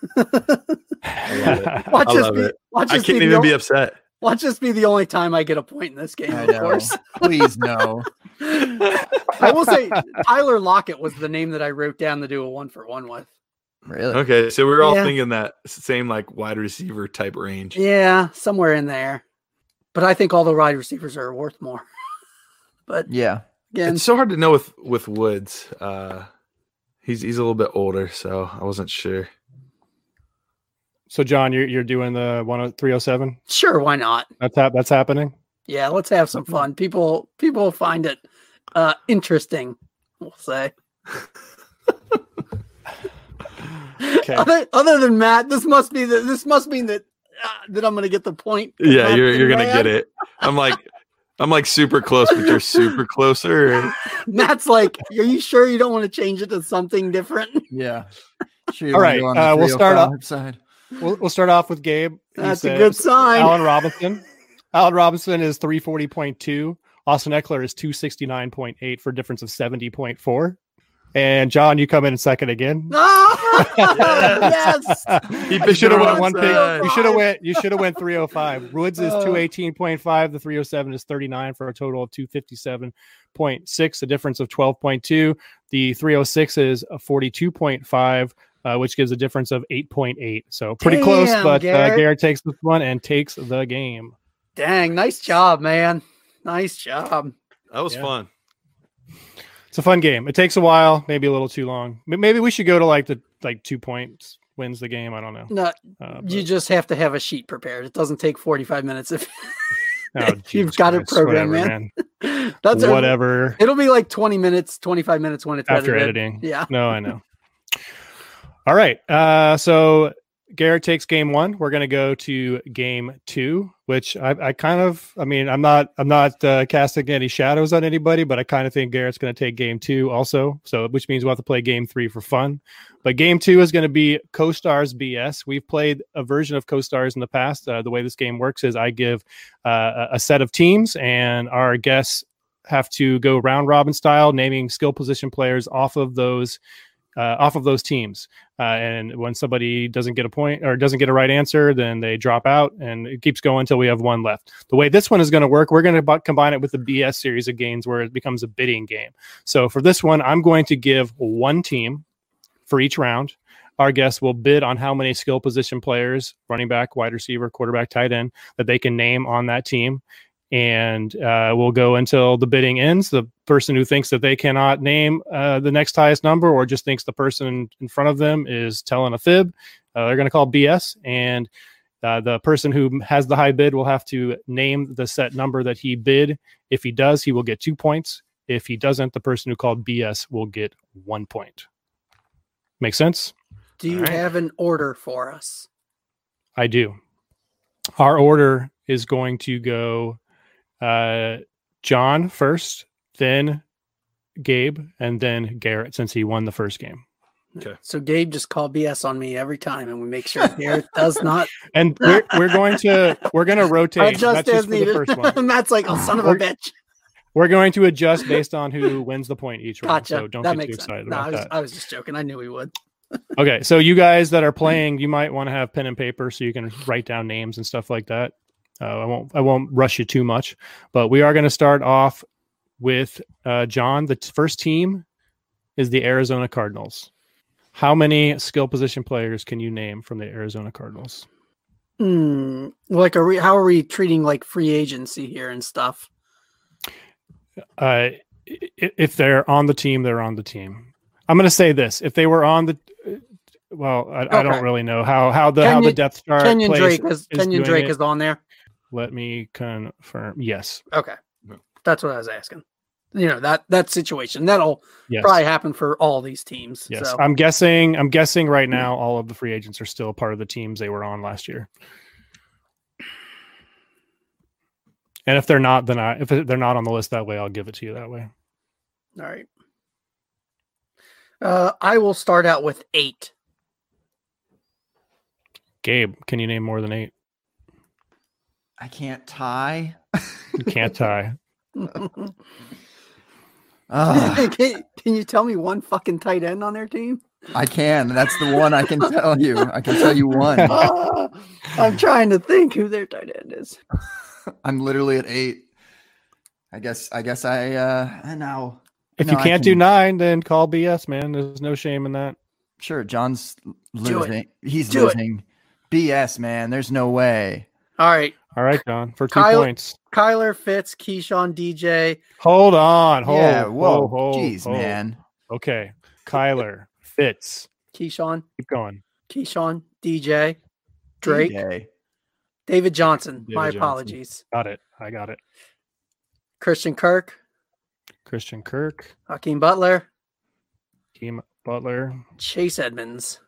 I can't even be upset. Watch this be the only time I get a point in this game, I of know. course. Please, no. I will say Tyler Lockett was the name that I wrote down to do a 1-for-1 with. Really? Okay, so we're all thinking that same like wide receiver type range. Yeah, somewhere in there. But I think all the wide receivers are worth more. But yeah, again, it's so hard to know with Woods. He's a little bit older, so I wasn't sure. So John, you're doing the 307? Sure, why not? That's happening. Yeah, let's have some fun. People find it interesting, we'll say. Okay. Other than Matt, this must mean that I'm going to get the point. Yeah, you're going to get it. I'm like super close, but you're super closer. Matt's like, are you sure you don't want to change it to something different? Yeah. Sure. All right. We'll start off. Side. We'll start off with Gabe. That's a good sign. Allen Robinson. Allen Robinson is 340.2. Austin Eckler is 269.8 for a difference of 70.4. And John, you come in second again. Oh, yes. You should have went one pick. You should have went 305. Woods is 218.5. The 307 is 39 for a total of 257.6, a difference of 12.2. The 306 is a 42.5. Which gives a difference of 8.8. So pretty close, but Garrett takes this one and takes the game. Dang, nice job, man. Nice job. That was fun. It's a fun game. It takes a while, maybe a little too long. Maybe we should go to like 2 points wins the game. I don't know. No, you just have to have a sheet prepared. It doesn't take 45 minutes if you've got it programmed, man. That's whatever. It'll be like 20 minutes, 25 minutes when it's after editing. Yeah. No, I know. All right. So Garrett takes game 1. We're going to go to game 2, which I mean, I'm not casting any shadows on anybody, but I kind of think Garrett's going to take game 2 also. So, which means we'll have to play game 3 for fun. But game 2 is going to be Co-Stars BS. We've played a version of Co-Stars in the past. The way this game works is I give a set of teams, and our guests have to go round robin style, naming skill position players off of those teams. And when somebody doesn't get a point or doesn't get a right answer, then they drop out, and it keeps going until we have one left. The way this one is going to work, we're going to combine it with the BS series of games where it becomes a bidding game. So for this one, I'm going to give one team for each round. Our guests will bid on how many skill position players, running back, wide receiver, quarterback, tight end, that they can name on that team. And we'll go until the bidding ends. The person who thinks that they cannot name the next highest number, or just thinks the person in front of them is telling a fib, they're going to call BS. And the person who has the high bid will have to name the set number that he bid. If he does, he will get 2 points. If he doesn't, the person who called BS will get 1 point. Make sense? Do you have an order for us? I do. Our order is going to go John first, then Gabe, and then Garrett, since he won the first game. Okay. So Gabe just called BS on me every time, and we make sure Garrett does not. And we're going to rotate. Adjust That's as just for the needed. first one. Matt's like, oh, son of a bitch. We're going to adjust based on who wins the point each round. Gotcha. So don't That get too makes excited sense. No, about that. I was just joking. I knew he would. Okay, so you guys that are playing, you might want to have pen and paper so you can write down names and stuff like that. I won't rush you too much, but we are going to start off with John. The first team is the Arizona Cardinals. How many skill position players can you name from the Arizona Cardinals? Like, how are we treating like free agency here and stuff? If they're on the team, they're on the team. I'm going to say this: if they were on the, I don't really know how the depth chart. Kenyon Drake is on there. Let me confirm. Yes. Okay, that's what I was asking. You know, that situation that'll probably happen for all these teams. Yes, so. I'm guessing right now all of the free agents are still part of the teams they were on last year. And if they're not, then if they're not on the list that way, I'll give it to you that way. All right. I will start out with 8. Gabe, can you name more than 8? I can't tie. You can't tie. Can you tell me one fucking tight end on their team? I can. That's the one I can tell you. I can tell you one. I'm trying to think who their tight end is. I'm literally at 8. I guess I know. If you can't do 9, then call BS, man. There's no shame in that. Sure, John's losing. He's losing. BS, man. There's no way. All right, John, for 2 points. Kyler, Fitz, Keyshawn, DJ. Hold on. Whoa. Jeez, man. Okay. Kyler, Fitz. Keyshawn. Keep going. Keyshawn, DJ, Drake. DJ. David Johnson. David My Johnson. apologies. Got it. I got it. Christian Kirk. Hakeem Butler. Chase Edmonds.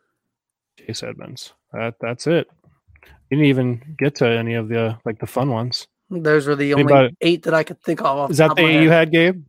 That's it. You didn't even get to any of the the fun ones. Those were the only 8 that I could think of. Is that the 8 you had, Gabe?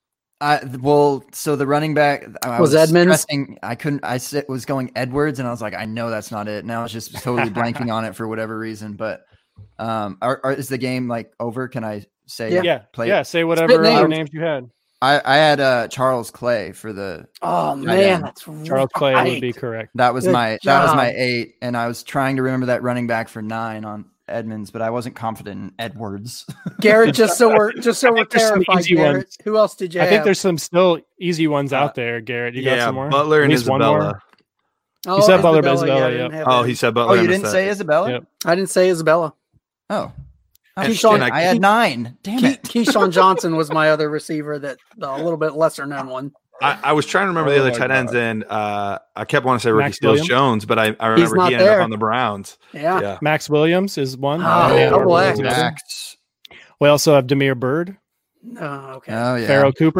So the running back was Edmonds. I was going Edwards, and I was like, I know that's not it. Now I was just totally blanking on it for whatever reason. But is the game over? Can I say? Yeah. Say whatever other names you had. I had Charles Clay for the. Oh man, that's Charles Clay would be correct. That was my 8, and I was trying to remember that running back for 9 on Edmonds, but I wasn't confident in Edwards. Garrett, just so we're terrified. Garrett, who else did you have? I think there's some still easy ones out there. Garrett, you got some more? Butler and Isabella. You said Butler, Isabella. Yeah. He said Butler. Oh, you didn't say Isabella? Yep. I didn't say Isabella. Oh. Keyshawn, I had 9. Damn it. Keyshawn Johnson was my other receiver, that a little bit lesser known one. I was trying to remember the other tight ends, and I kept wanting to say Ricky Seals-Jones, but I remember he ended up on the Browns. Yeah. Max Williams is one. Max. We also have Damiere Byrd. Oh, okay. Oh, yeah. Pharaoh Cooper.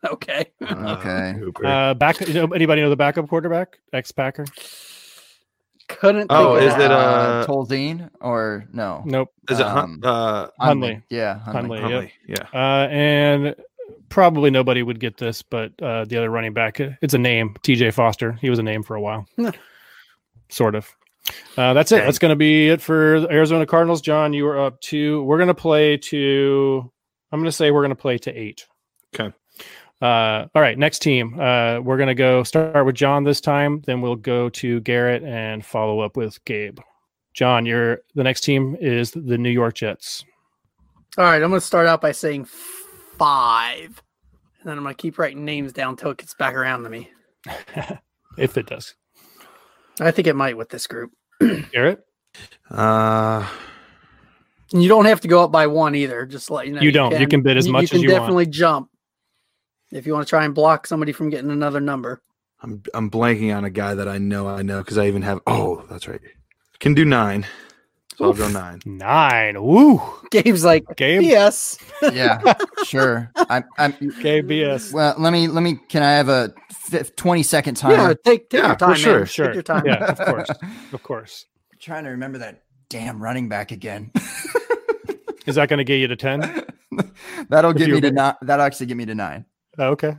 Okay. Okay. Hooper. Anybody know the backup quarterback? Ex-Packer? Couldn't. Oh, think is of it that. Tolzien or no? Nope. Is it Hundley. Yeah, Hundley. Hundley. Yeah. And probably nobody would get this, but the other running back, it's a name, TJ Foster. He was a name for a while. Sort of. That's it. Dang. That's going to be it for the Arizona Cardinals. John, you are up to. We're going to play to. I'm going to say we're going to play to 8. Okay. All right. Next team. We're going to start with John this time. Then we'll go to Garrett and follow up with Gabe. John, the next team is the New York Jets. All right, I'm going to start out by saying 5. And then I'm going to keep writing names down until it gets back around to me. If it does. I think it might with this group. Garrett? And you don't have to go up by 1 either. Just let you know. You don't. You can bid as much as you want. You can definitely jump if you want to try and block somebody from getting another number. I'm blanking on a guy that I know because I even have. Oh, that's right. Can do 9. So I'll go 9. 9. Woo. Gabe's like, Gabe? yes. Yeah, sure. I'm Gabe BS. well. Let me. Can I have a 20-second time? Yeah, take your time, sure, man. Sure. Take your time. Yeah, of course. Of course. I'm trying to remember that damn running back again. Is that going to get you to 10? That'll If get you me to were- 9. That'll actually get me to 9. Okay.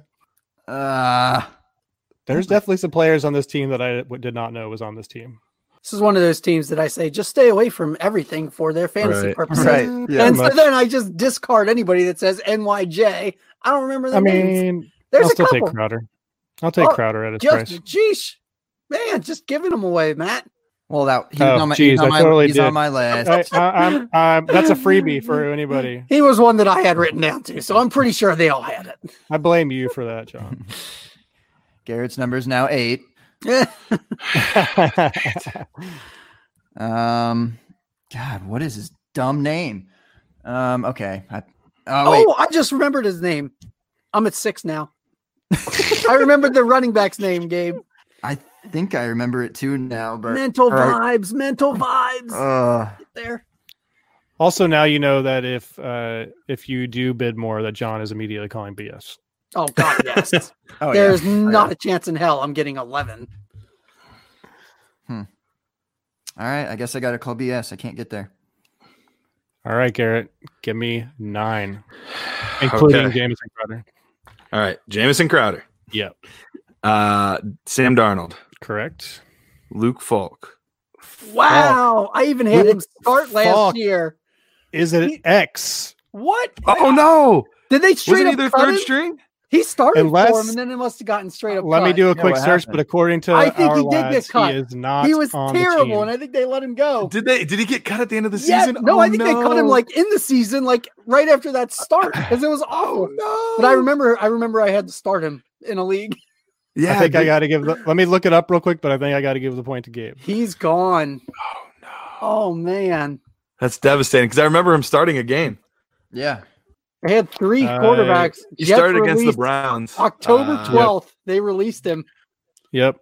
There's definitely some players on this team that I did not know was on this team. This is one of those teams that I say just stay away from everything for their fantasy Right. purposes. Right. Yeah. And so much. then I just discard anybody that says NYJ. I don't remember their I names. mean, There's I'll a still couple. take Crowder. I'll take Oh, Crowder at his price. Just, geesh, man, just giving them away, Matt. Well, he's Oh, on my, geez, I totally he's did. on my list. That's a freebie for anybody. He was one that I had written down too, so I'm pretty sure they all had it. I blame you for that, John. Garrett's number is now 8. God, what is his dumb name? Okay. Wait. I just remembered his name. I'm at 6 now. I remembered the running back's name, Gabe. I think I remember it too now, but Mental all right. vibes. Get there. Also, now you know that if you do bid more, that John is immediately calling BS. Oh God, yes. Oh, There's yeah. not a chance in hell I'm getting 11. All right. I guess I got to call BS. I can't get there. All right, Garrett, give me 9, including Okay. Jamison Crowder. All right. Jamison Crowder. Yep, Sam Darnold. correct. Luke Falk. Wow. I even had him start last Fuck. year. Is it X? What? Oh, no. Did they straight Wasn't he up their cut third him? string? He started for Unless- him, and then it must have gotten straight up. Let me cut. do a Yeah, quick what search, happened? but according to I think our he did get lads, cut. he is not. He was on the terrible, team. and I think they let him go. Did he get cut at the end of the Yeah, season? no, Oh, I think they cut him no. like in the season, like right after that start, because it was awful. no. But I remember I had to start him in a league. Yeah, I think I got to give. Let me look it up real quick, but I think I got to give the point to Gabe. He's gone. Oh, no. Oh man, That's devastating because I remember him starting a game. Yeah. they had 3 quarterbacks. He Jets started against the released Browns. October Uh, 12th. They released him. Yep.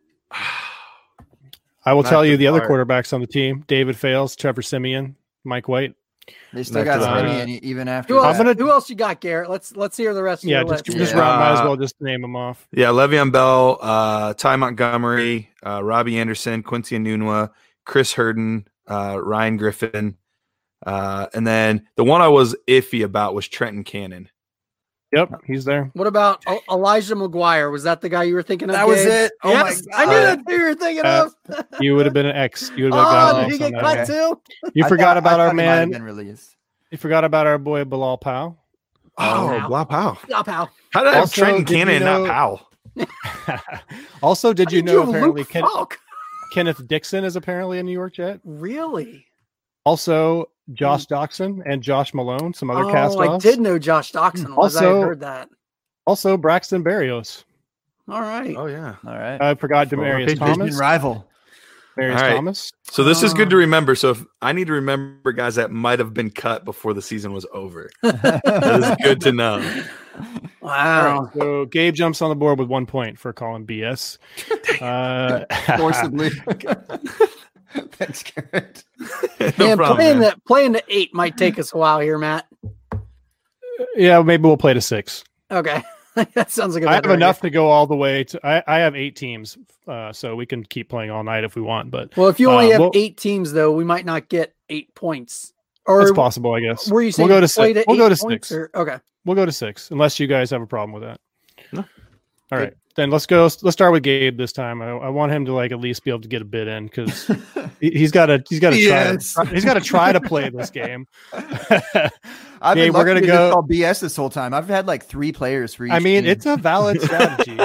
I will Not tell you good the other part. quarterbacks on the team: David Fales, Trevor Simeon, Mike White. They still That's, got uh, Simeon even after Who that. else? gonna- Who else you got, Garrett? Let's hear the rest. Of Yeah, your just list. Yeah. might as well just name them off. Yeah, Le'Veon Bell, Ty Montgomery, Robbie Anderson, Quincy Enunwa, Chris Herndon, Ryan Griffin, and then the one I was iffy about was Trenton Cannon. Yep, he's there. What about Elijah McGuire? Was that the guy you were thinking of? That was Gabe? it. Oh Yes, my I knew God. that's who you were thinking Uh, of. You would have been an X. You would have Oh, gotten did an he X get on cut that. too? You I forgot thought- about I our thought he might have man. been released. You forgot about our boy Bilal Powell. Oh, wow. Blah Powell. Yeah, pal. How did I have Also, Trenton did you Cannon and know- not Powell? Also, did you How know have apparently Luke Falk? Kenneth Dixon is apparently a New York Jet? Really? Also, Josh Doxson and Josh Malone, some other Oh, cast-offs. I did know Josh Doxson was. I had Also- heard that. Also, Braxton Berrios. All right. Oh yeah. All right. I forgot Former Demarius Patriots. Division Thomas. rival. Demarius All right. Thomas. So this is good to remember. So if I need to remember guys that might have been cut before the season was over. That is good to know. Wow. So Gabe jumps on the board with 1 point for calling BS. Forcibly. Thanks, Garrett. No Man, problem, man. playing the 8 might take us a while here, Matt. Yeah, maybe we'll play to 6. Okay. That sounds like a I have better enough idea. to go all the way to. I have 8 teams, so we can keep playing all night if we want. But Well, if you only have well, 8 teams, though, we might not get 8 points. Or it's possible, I guess. were you saying we'll go to play 6? to We'll go 8 to points, 6. or- okay. We'll go to 6, unless you guys have a problem with that. No. All right, then let's go. Let's start with Gabe this time. I want him to like at least be able to get a bid in because he's got to Yes. try. He's got to try to play this game. I've Gabe, been we're gonna lucky to go. call BS this whole time. I've had like 3 players for each. I mean, team. it's a valid strategy.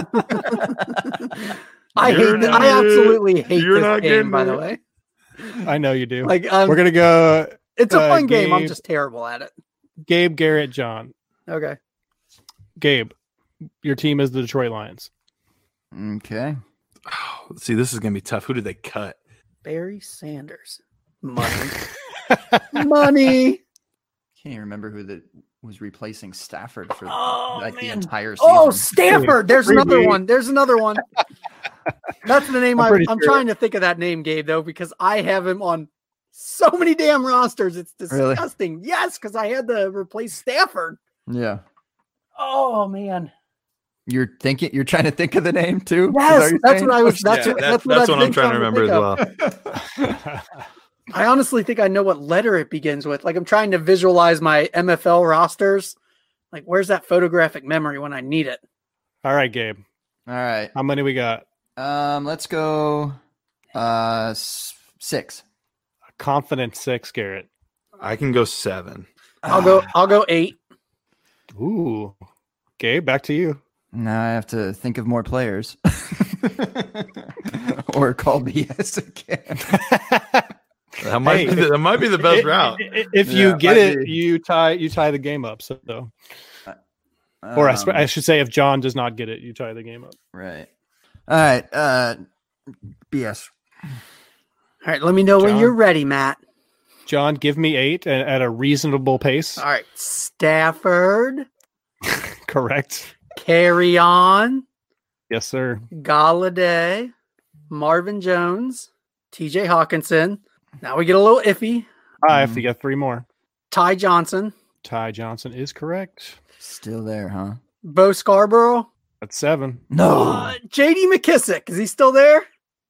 I You're hate. not- I absolutely hate you're this not game. getting By the it. way, I know you do. like We're gonna go. it's a fun game. I'm Gabe- just terrible at it. Gabe, Garrett, John. Okay. Gabe, your team is the Detroit Lions. Okay. See, this is gonna be tough. Who did they cut? Barry Sanders. Money. Money. Can't even remember who that was replacing Stafford for Oh, like the man. entire season. Oh, Stanford. There's Pretty another neat. one. There's another one. That's the name I'm pretty I'm sure. trying to think of that name, Gabe, though, because I have him on so many damn rosters. It's Really? disgusting. Yes, because I had to replace Stafford. Yeah. Oh man. You're trying to think of the name too? Is Yes, you're that's saying? what I was. That's Yeah, what, that's that's what I've I'm been trying to remember as think well. of. I honestly think I know what letter it begins with. Like I'm trying to visualize my MFL rosters. Like, where's that photographic memory when I need it? All right, Gabe. All right. How many we got? Let's go 6. Confident 6, Garrett. I can go 7. I'll go 8. Ooh. Gabe, back to you. Now I have to think of more players. Or call BS again. That might be the best route. If you Yeah, get might it, be. you tie the game up. So, or I should say, if John does not get it, you tie the game up. Right. All right. BS. All right, let me know when John? you're ready, Matt. John, give me 8 at a reasonable pace. All right, Stafford, Correct. Carry On, Yes, sir. Galladay, Marvin Jones, TJ Hawkinson. Now we get a little iffy. I have to get 3 more. Ty Johnson, Ty Johnson is correct. Still there, huh? Bo Scarborough, That's 7. No. JD McKissick. Is he still there?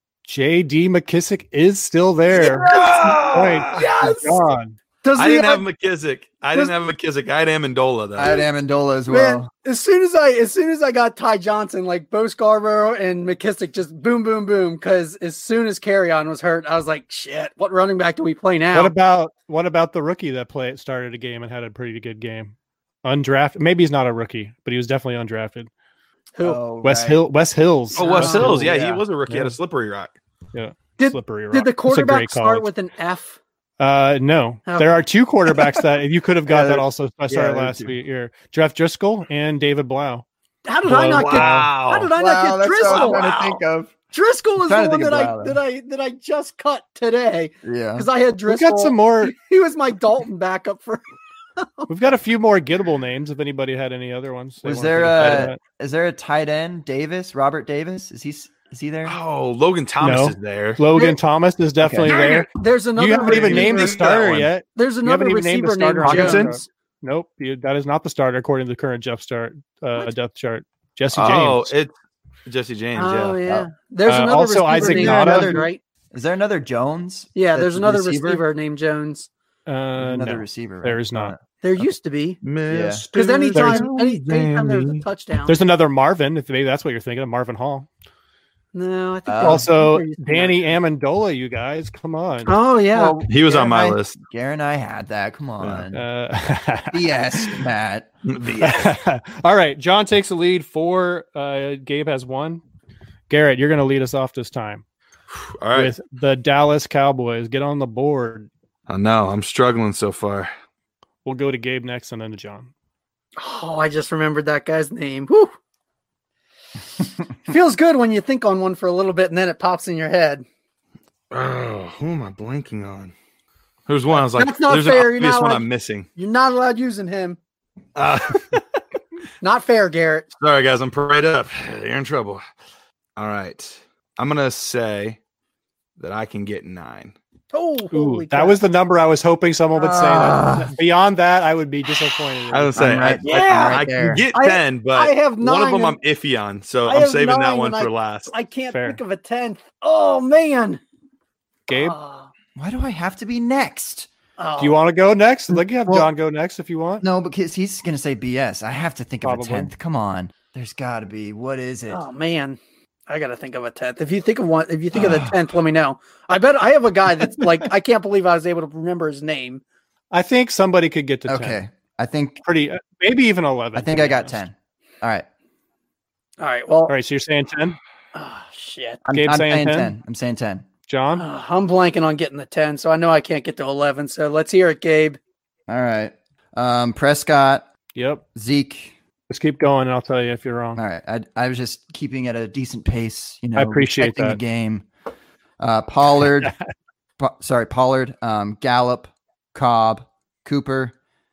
J.D. McKissick is still there. Right. Yes! John. Does I he didn't have have- McKissick. I didn't have McKissick. I had Amendola though. I had Amendola as Man, well. as soon as I got Ty Johnson, like Bo Scarborough and McKissick, just boom, boom, boom. Because as soon as Carry On was hurt, I was like, shit, what running back do we play now? What about the rookie that started a game and had a pretty good game? Undrafted. Maybe he's not a rookie, but he was definitely undrafted. Who? Oh, Wes right. Hills. Oh, Wes Oh, Hills. Yeah, yeah. he was a rookie. He had Yeah. a slippery rock. Did- Slippery rock. Did the It's a great quarterback start college. with an F? No, Oh. there are 2 quarterbacks that you could have got Yeah, that also I started there are last 2. year. Jeff Driscoll and David Blau. How did I not get? Wow. How did I Wow, not get that's what I'm Driscoll? trying to think of. Driscoll was trying the to one think that of Blau, that I just cut today Yeah. because I had We've Driscoll. got some more. He was my Dalton backup for. We've got a few more gettable names. If anybody had any other ones, they Was wanna there put aside of Is there a tight end, Davis? Robert Davis? Is he there? Oh, Logan Thomas No. is there. that? Logan Thomas is definitely there. There's another. You haven't even receiver. named the That starter one. yet. There's You another haven't even named the receiver named starter on Hawkinson? Jones. Nope, that is not the starter according to the current depth chart. Jesse Oh, James. it's Jesse James. Oh yeah. yeah. There's another also receiver Isaac named Nada. Jones, right? Is there another Jones? Yeah, That's there's the another receiver named Jones. Another No, receiver. Right? there is not. There used to be Mr. because anytime Jones. there's a touchdown. There's another Marvin. If maybe that's what you're thinking of, Marvin Hall. No, I think Oh. there Also, used to be Danny Amendola. You guys, come on. Oh yeah. Well, He was on my Garrett and I- list. Garrett and I had that. Come on. Yes, BS, Matt. All right, John takes the lead. 4. Gabe has 1. Garrett, you're going to lead us off this time All right. with the Dallas Cowboys. Get on the board. I know. I'm struggling so far. We'll go to Gabe next, and then to John. Oh, I just remembered that guy's name. Whew. Feels good when you think on one for a little bit and then it pops in your head. Oh, who am I blanking on? There's one. I was like, That's not there's fair. an You're obvious not one allowed- I'm missing. You're not allowed using him. Uh, Not fair, Garrett. sorry, guys. I'm prayed up. You're in trouble. All right. I'm going to say that I can get 9. Oh, Ooh, that was the number I was hoping someone would say. That. Beyond that, I would be disappointed. I was saying, right- I right there. can get 10, but I have one of them 9 I'm iffy on, so I I'm have saving that 9 one and for last. I can't Fair. think of a 10th. Oh man, Gabe, Why do I have to be next? do you want to go next? Let you have Well- John go next if you want. No, because he's going to say BS. I have to think of Probably. a 10th. Come on. There's got to be. What is it? Oh man, I gotta think of a 10th. If you think of one, if you think of the 10th, let me know. I bet I have a guy that's like I can't believe I was able to remember his name. I think somebody could get to 10. Okay. I think Maybe even 11. I think to I be got honest. 10. All right. All right, well, All right, so you're saying 10? oh shit, I'm, Gabe I'm saying saying 10? 10. I'm saying 10. John? I'm blanking on getting the 10, so I know I can't get to 11. So let's hear it, Gabe. All right. Prescott, Yep. Zeke. Just keep going and I'll tell you if you're wrong. All right. I was just keeping at a decent pace, I appreciate respecting the that. game. Pollard, Pollard, Gallup, Cobb, Cooper,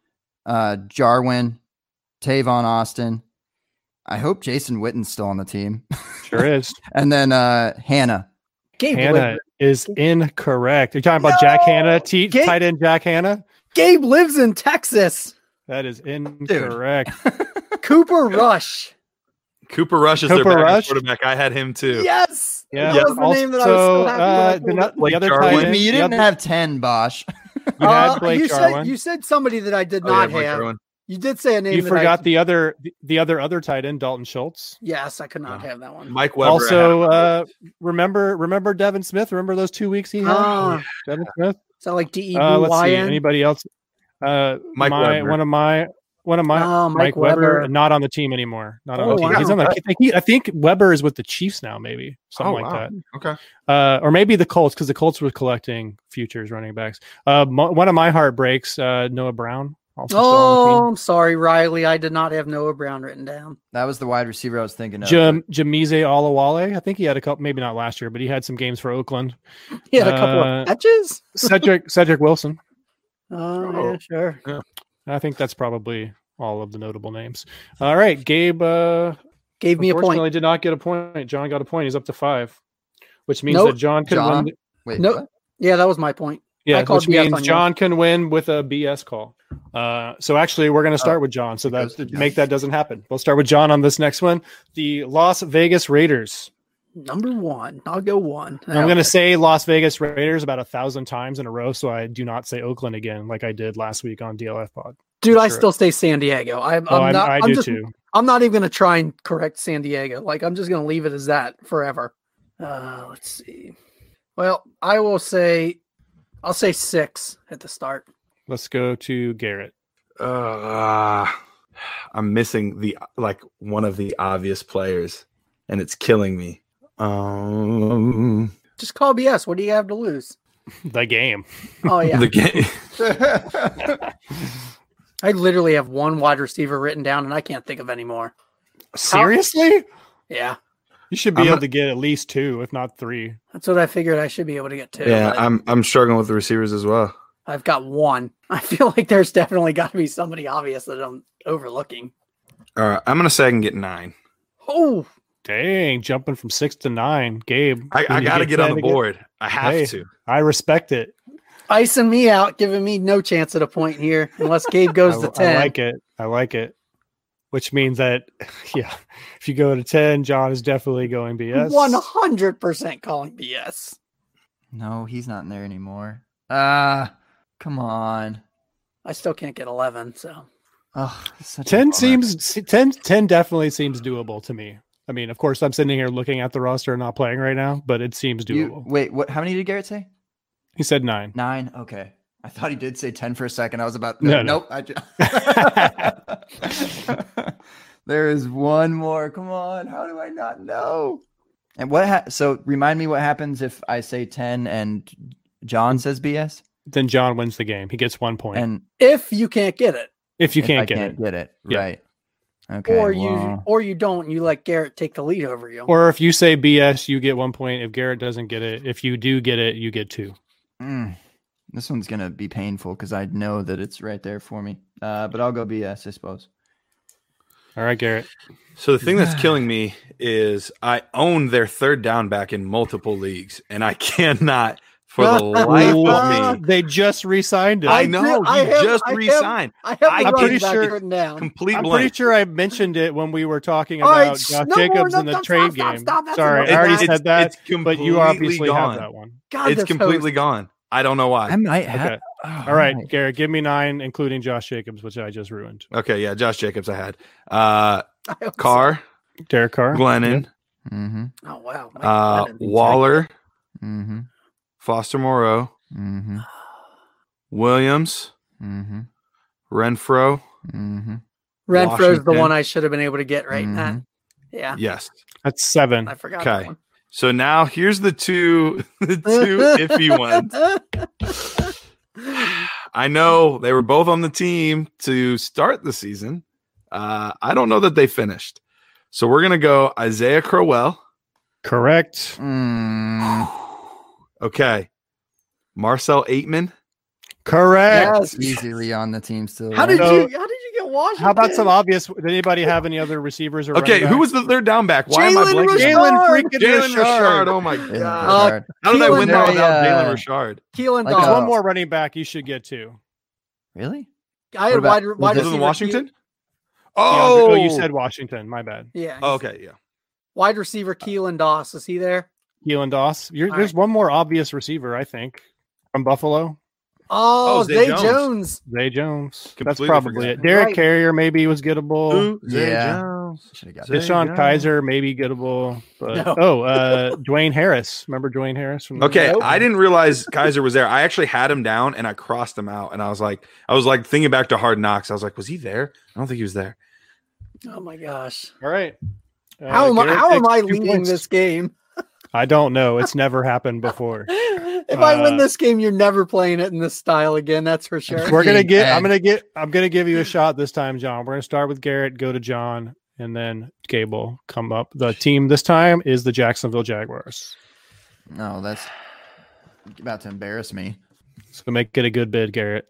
Jarwin, Tavon Austin. I hope Jason Witten's still on the team. Sure is. And then Hannah. Gabe, Hannah is incorrect. You're talking about Jack Hanna, Gabe- tight end Jack Hanna? Gabe lives in Texas. That is incorrect. Cooper Rush. Cooper Rush is Cooper their backup Rush? quarterback. I had him too. Yes. Yeah. That was the name that I was so happy when I pulled Blake the other Jarwin. tight I end, mean, you the didn't other- have 10, Bosch. you had Blake you Jarwin. said somebody that I did Oh, yeah, not Blake have. Jarwin. You did say a name. You that forgot I, the other tight end, Dalton Schultz. Yes, I could not have that one. Mike Weber. Also, remember Devin Smith? Remember those 2 weeks he had? Ah, Devin Smith. is that like DE Let's see. YN? Anybody else? Mike Weber. One of my Oh, Mike Weber, not on the team anymore. Not on Oh, the team. wow. He's on the. I think Weber is with the Chiefs now, maybe something like that. Okay. Or maybe the Colts because the Colts were collecting futures running backs. One of my heartbreaks, Noah Brown. Also still on the Oh, team. I'm sorry, Riley. I did not have Noah Brown written down. That was the wide receiver I was thinking of. Jamize Olawale. I think he had a couple, maybe not last year, but he had some games for Oakland. He had a couple of catches. Cedric Wilson. Oh, yeah, sure. I think that's probably all of the notable names. All right, Gabe. Gave me a Unfortunately, point. did not get a point. John got a point. He's up to 5, which means Nope. that John can John? win. Wait, No. what? Yeah, that was my point. Yeah, I called which BS means on you. John can win with a BS call. So actually, we're going to start with John. So goes that to make that doesn't happen. We'll start with John on this next one. The Las Vegas Raiders. Number 1. I'll go 1. I'm going to say Las Vegas Raiders about 1,000 times in a row, so I do not say Oakland again like I did last week on DLF Pod. Dude, I sure. still say San Diego. I do too. I'm not even going to try and correct San Diego. Like, I'm just going to leave it as that forever. Let's see. Well, I'll say 6 at the start. Let's go to Garrett. I'm missing one of the obvious players, and it's killing me. Just call BS. What do you have to lose? The game. Oh, yeah. The game. I literally have one wide receiver written down, and I can't think of any more. Seriously? Yeah. You should be I'm able not- to get at least 2, if not 3. That's what I figured I should be able to get to. Yeah, but I'm struggling with the receivers as well. I've got 1. I feel like there's definitely got to be somebody obvious that I'm overlooking. All right, I'm gonna say I can get 9. Oh, Dang, jumping from 6 to 9. Gabe. I can you got to get on 10 the again? board. I have Hey. to. I respect it. icing me out, giving me no chance at a point here unless Gabe goes to 10. I like it. I like it. Which means that, yeah, if you go to 10, John is definitely going BS. 100% calling BS. No, he's not in there anymore. Come on. I still can't get 11, so. Oh, 10 definitely seems doable to me. I mean, of course, I'm sitting here looking at the roster and not playing right now, but it seems doable. Wait, what? How many did Garrett say? He said 9. 9. Okay. I thought he did say 10 for a second. I was about No, nope. There is one more. Come on. How do I not know? And so remind me what happens if I say 10 and John says BS? Then John wins the game. He gets 1 point. And If you can't get it, if you if can't I get can't it. get it. Yeah. Right. Okay. or well, you don't, and you let Garrett take the lead over you. Or if you say BS, you get 1 point. If Garrett doesn't get it, if you do get it, you get 2. this one's going to be painful because I know that it's right there for me. But I'll go BS, I suppose. All right, Garrett. So the thing that's killing me is I own their third down back in multiple leagues, and I cannot for the life of me. They just re-signed it. I know. He just re-signed. I have the I'm running pretty back sure- written down. Complete I'm blank. pretty sure I mentioned it when we were talking All about right, Josh no more, Jacobs no, in the stop, trade stop, game. stop, that's Sorry, enough. I already It's- said that, it's completely but you obviously gone. have that one. God, It's this completely host. gone. I don't know why. I might have. Okay. All right, Garrett, give me 9, including Josh Jacobs, which I just ruined. Okay, yeah, Josh Jacobs I had. I hope Carr, Derek Carr, Glennon, Mm-hmm. so. Oh wow. Mike Glennon. Waller, Mm-hmm. Foster Moreau, Mm-hmm. Williams, Mm-hmm. Renfro. Mm-hmm. Renfro's the Washington. one I should have been able to get right. Mhm. That. Yeah. Yes. That's 7. I forgot that Okay. one. So now here's the two iffy ones. I know they were both on the team to start the season. I don't know that they finished. So we're gonna go Isaiah Crowell. Correct. Mm. Okay. Marcel Aitman. Correct. Yes. Easily on the team still. How did So- you get Washington? How about some obvious? Did anybody have any other receivers? Or Okay, running who backs? was the third down back? Why am I Jalen blanking? Richard. Jalen freaking Jalen Richard. Oh my Yeah, god. Richard. How did I win that Keelan- without Very, Jalen Richard? Keelan like Doss. a- One more running back you should get to. Really? I had What about- wide was it Was it receiver in Washington? Oh, Oh, you said Washington. My bad. Yeah. Oh, okay, yeah. Wide receiver Keelan Doss. Is he there? Keelan Doss. All There's one more obvious receiver, I think, from Buffalo. Oh, Oh, Zay Zay Jones. Jones. Zay Jones. That's Completely probably forgot. it. Derek Right. Carrier maybe was gettable. Ooh, Zay Yeah. Jones. Should have got Zay that. Deshaun Jones. Kaiser maybe gettable. But No. Dwayne Harris. Remember Dwayne Harris from Okay, Nope. I didn't realize Kaiser was there. I actually had him down and I crossed him out, and I was like thinking back to Hard Knocks. I was like, was he there? I don't think he was there. Oh my gosh. All right. How am Garrett I takes 2 leading points. this game? I don't know. It's never happened before. If I win this game, you're never playing it in this style again. That's for sure. We're gonna get. Egg. I'm gonna give you a shot this time, John. We're gonna start with Garrett, go to John, and then Gable come up. The team this time is the Jacksonville Jaguars. No, that's about to embarrass me. So make it a good bid, Garrett.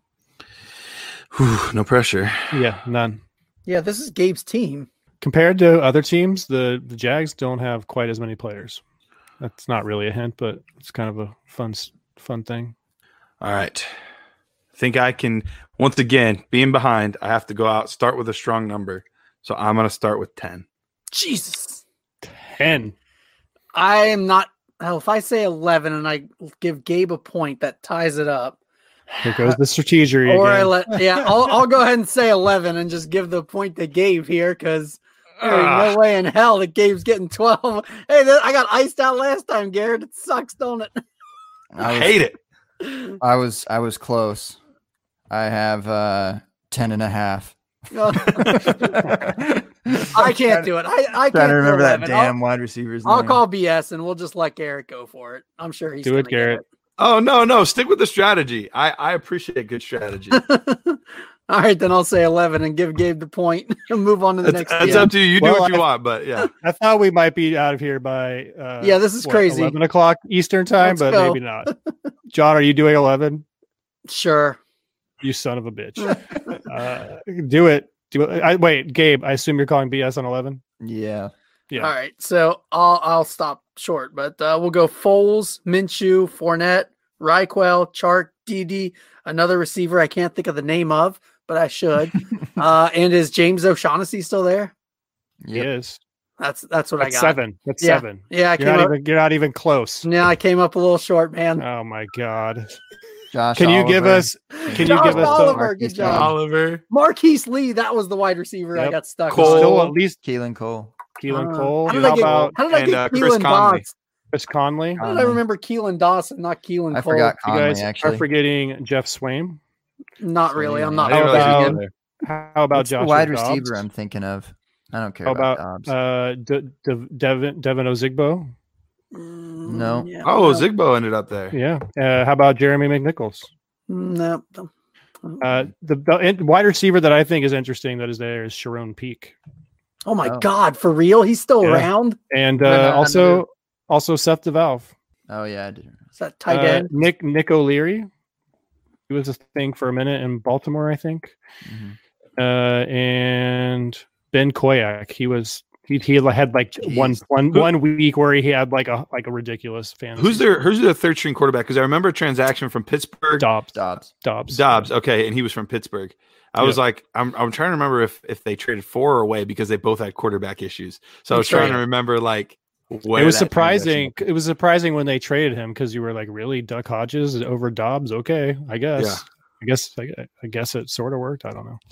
Whew, no pressure. Yeah, none. Yeah, this is Gabe's team. Compared to other teams, the Jags don't have quite as many players. That's not really a hint, but it's kind of a fun thing. All right. I think I can, once again, being behind, I have to go out, start with a strong number. So I'm going to start with 10. Jesus. 10. I am not. Hell, if I say 11 and I give Gabe a point, that ties it up. Here goes the strategery Or again. I'll go ahead and say 11 and just give the point to Gabe here because there ain't no way in hell that Gabe's getting 12. Hey, I got iced out last time, Garrett. It sucks, don't it? I hate it. I was close. I have 10 and a half. I can't do it. I can't Trying to remember do that 11. damn wide receiver's I'll name. call BS and we'll just let Garrett go for it. I'm sure he's Do it, gonna get Garrett. Oh, no. Stick with the strategy. I appreciate good strategy. All right, then I'll say 11 and give Gabe the point and move on to the next That's game. up to you. You do Well, what you want, but yeah. I thought we might be out of here by Yeah, this is crazy. 11 o'clock Eastern time, Let's but go. maybe not. John, are you doing 11? Sure. You son of a bitch. Do it. Wait, Gabe, I assume you're calling BS on 11? Yeah. Yeah. All right, so I'll stop short, but we'll go Foles, Minshew, Fournette, Ryquell, Chark, Didi, another receiver I can't think of the name of, but I should. And is James O'Shaughnessy still there? He is. That's what I That's got. 7. That's Yeah. 7. Yeah, You're not even close. Yeah, I came up a little short, man. Oh my god. Josh Can you give Oliver. us can you Josh give us Oliver, Marquise good job. Oliver. Marquise Lee, that was the wide receiver I Yep. got stuck Cole. on. still at least Keelan Cole? Keelan Cole? How did How I get, about how did I and, get Chris Keelan Conley? Doss? Chris Conley? How did I remember Keelan Dawson, not Keelan I Cole? forgot You Conley guys actually. are forgetting Jeff Swaim. Not really. I'm not. I didn't realize he was about- there. How about What's the Josh wide Dobbs? receiver I'm thinking of? I don't care How about about Dobbs. Devin Ozigbo? No. Yeah, Oh, no. Zigbo ended up there. Yeah. How about Jeremy McNichols? No. The wide receiver that I think is interesting that is there is Sharon Peak, Oh my Oh. God, for real? He's still Yeah. around? and No. also Seth DeValve. Oh yeah, I did. Is that tight end? Nick O'Leary. He was a thing for a minute in Baltimore, I think. Mhm. And Ben Koyak. He was He had like one week where he had like a ridiculous fantasy. Who's their third string quarterback? Because I remember a transaction from Pittsburgh. Dobbs. Okay, and he was from Pittsburgh. I was like, I'm trying to remember if they traded for or away because they both had quarterback issues. So I was trying to remember like where it was surprising. It was surprising when they traded him because you were like, really, Duck Hodges over Dobbs? Okay, I guess. Yeah. I guess it sort of worked. I don't know.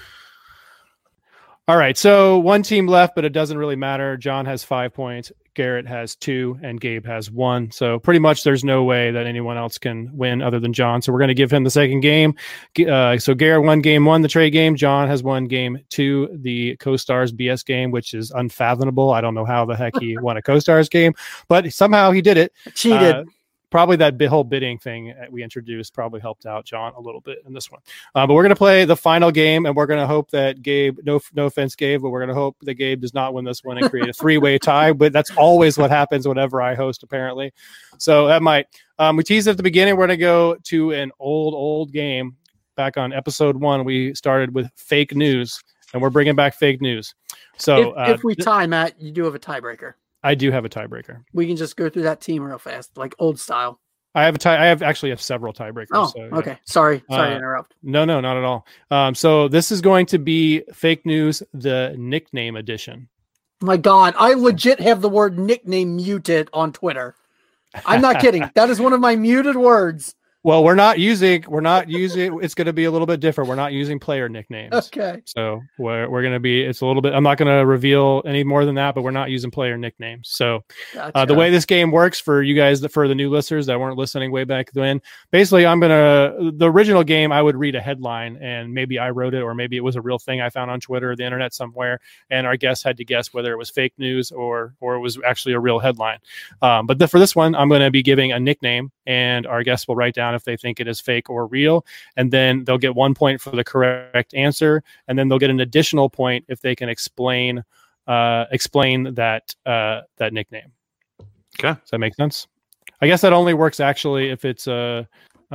All right, so one team left, but it doesn't really matter. John has 5 points, Garrett has 2, and Gabe has 1. So pretty much there's no way that anyone else can win other than John. So we're going to give him the second game. So Garrett won game 1, the trade game. John has won game 2, the Co-Stars BS game, which is unfathomable. I don't know how the heck he won a Co-Stars game, but somehow he did it. Cheated. Probably that whole bidding thing we introduced probably helped out John a little bit in this one. But we're going to play the final game, and we're going to hope that Gabe, no offense, Gabe, but we're going to hope that Gabe does not win this one and create a 3-way tie. But that's always what happens whenever I host, apparently. So that might. We teased at the beginning. We're going to go to an old game. Back on episode 1, we started with fake news, and we're bringing back fake news. So if we tie, Matt, you do have a tiebreaker. I do have a tiebreaker. We can just go through that team real fast, like old style. I have actually have several tiebreakers. Oh, so, okay. Yeah. Sorry to interrupt. No, not at all. So this is going to be fake news, the nickname edition. My God, I legit have the word nickname muted on Twitter. I'm not kidding. That is one of my muted words. Well, we're not using, it's going to be a little bit different. We're not using player nicknames. Okay. So we're going to be, it's a little bit, I'm not going to reveal any more than that, but we're not using player nicknames. So Gotcha. The way this game works for you guys, for the new listeners that weren't listening way back then, basically the original game, I would read a headline and maybe I wrote it, or maybe it was a real thing I found on Twitter or the internet somewhere. And our guests had to guess whether it was fake news or it was actually a real headline. But for this one, I'm going to be giving a nickname and our guests will write down if they think it is fake or real, and then they'll get 1 point for the correct answer, and then they'll get an additional point if they can explain that nickname. Okay, does that make sense? I guess that only works actually if it's actually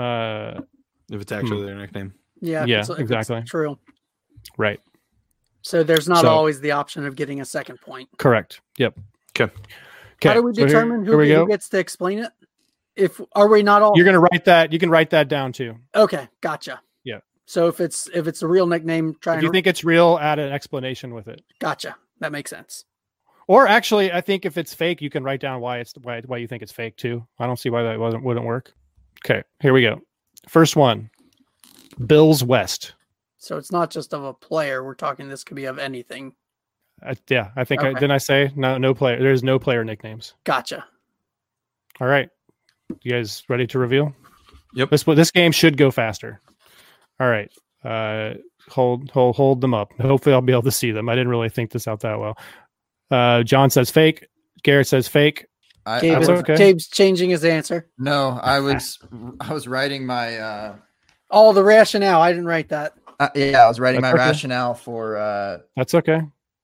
their nickname. Yeah, exactly. It's true. Right. So there's not always the option of getting a second point. Correct. Yep. Okay. How do we determine who gets to explain it? Are we not all? You're going to write that. You can write that down too. Okay, gotcha. Yeah. So if it's a real nickname, if you think it's real, add an explanation with it. Gotcha. That makes sense. Or actually, I think if it's fake, you can write down why you think it's fake too. I don't see why that wouldn't work. Okay, here we go. First one, Bills West. So it's not just of a player. We're talking. This could be of anything. I think. Okay. Didn't I say no player? There's no player nicknames. Gotcha. All right. You guys ready to reveal? Yep. This game should go faster. All right. Hold them up. Hopefully I'll be able to see them. I didn't really think this out that well. John says fake. Garrett says fake. Gabe's changing his answer. No, I was writing my the rationale. I didn't write that. I was writing my rationale for that's okay.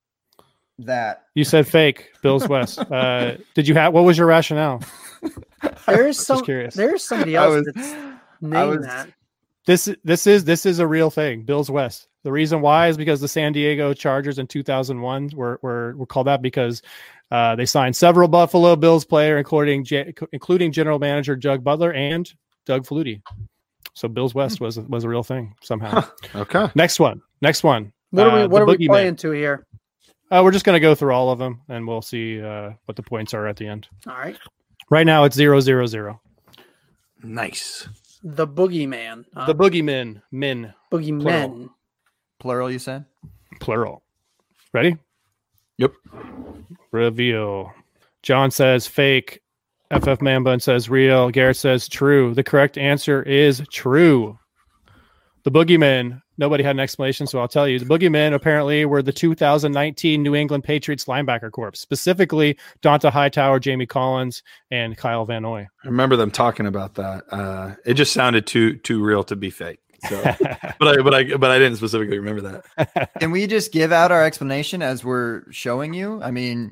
That you said fake. Bills West. Did you have? What was your rationale? There's somebody else that's named that. This is a real thing. Bills West. The reason why is because the San Diego Chargers in 2001 were called that because they signed several Buffalo Bills players, including general manager Doug Butler and Doug Flutie. So Bills West was a real thing somehow. Okay. Next one. What are we playing to here? We're just going to go through all of them, and we'll see what the points are at the end. All right. Right now, it's 0-0-0. Nice. The Boogeyman. The Boogeymen. Men. Boogeymen. Plural, you said? Plural. Ready? Yep. Reveal. John says fake. FF Manbun says real. Garrett says true. The correct answer is true. The Boogeymen. Nobody had an explanation, so I'll tell you. The Boogeymen apparently were the 2019 New England Patriots linebacker corps, specifically Donta Hightower, Jamie Collins, and Kyle Van Noy. I remember them talking about that. It just sounded too real to be fake. So, but I didn't specifically remember that. Can we just give out our explanation as we're showing you? I mean,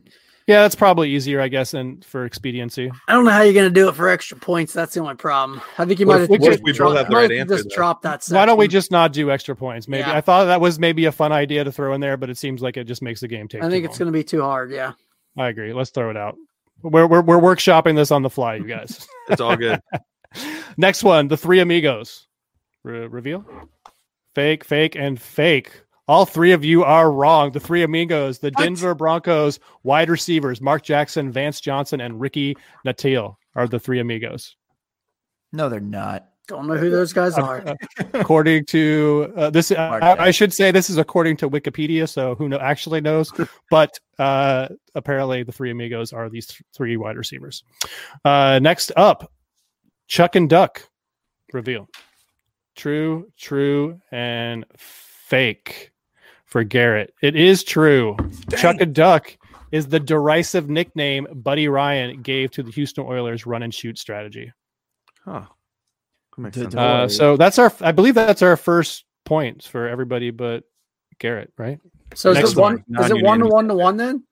Yeah, that's probably easier, I guess, and for expediency. I don't know how you're going to do it for extra points. That's the only problem. I think you What might if- have what if we both have the right answer, just though? drop that. Why don't we section. just not do extra points? Maybe Yeah. I thought that was maybe a fun idea to throw in there, but it seems like it just makes the game take. I think too it's long. going to be too hard. Yeah. I agree. Let's throw it out. We're workshopping this on the fly, you guys. It's all good. Next one, the Three Amigos. Reveal. Fake, and fake. All three of you are wrong. The Three Amigos, the Denver Broncos wide receivers, Mark Jackson, Vance Johnson, and Ricky Natil are the Three Amigos. No, they're not. Don't know who those guys are. According to this, I should say this is according to Wikipedia, so who actually knows? But apparently, the Three Amigos are these three wide receivers. Next up, Chuck and Duck. Reveal. True, and fake for Garrett. It is true. Dang. Chuck and Duck is the derisive nickname Buddy Ryan gave to the Houston Oilers' run and shoot strategy. Huh. That makes sense. So that's I believe that's our first points for everybody but Garrett, right? So Next is it one? one. Is it 1-1-1 then?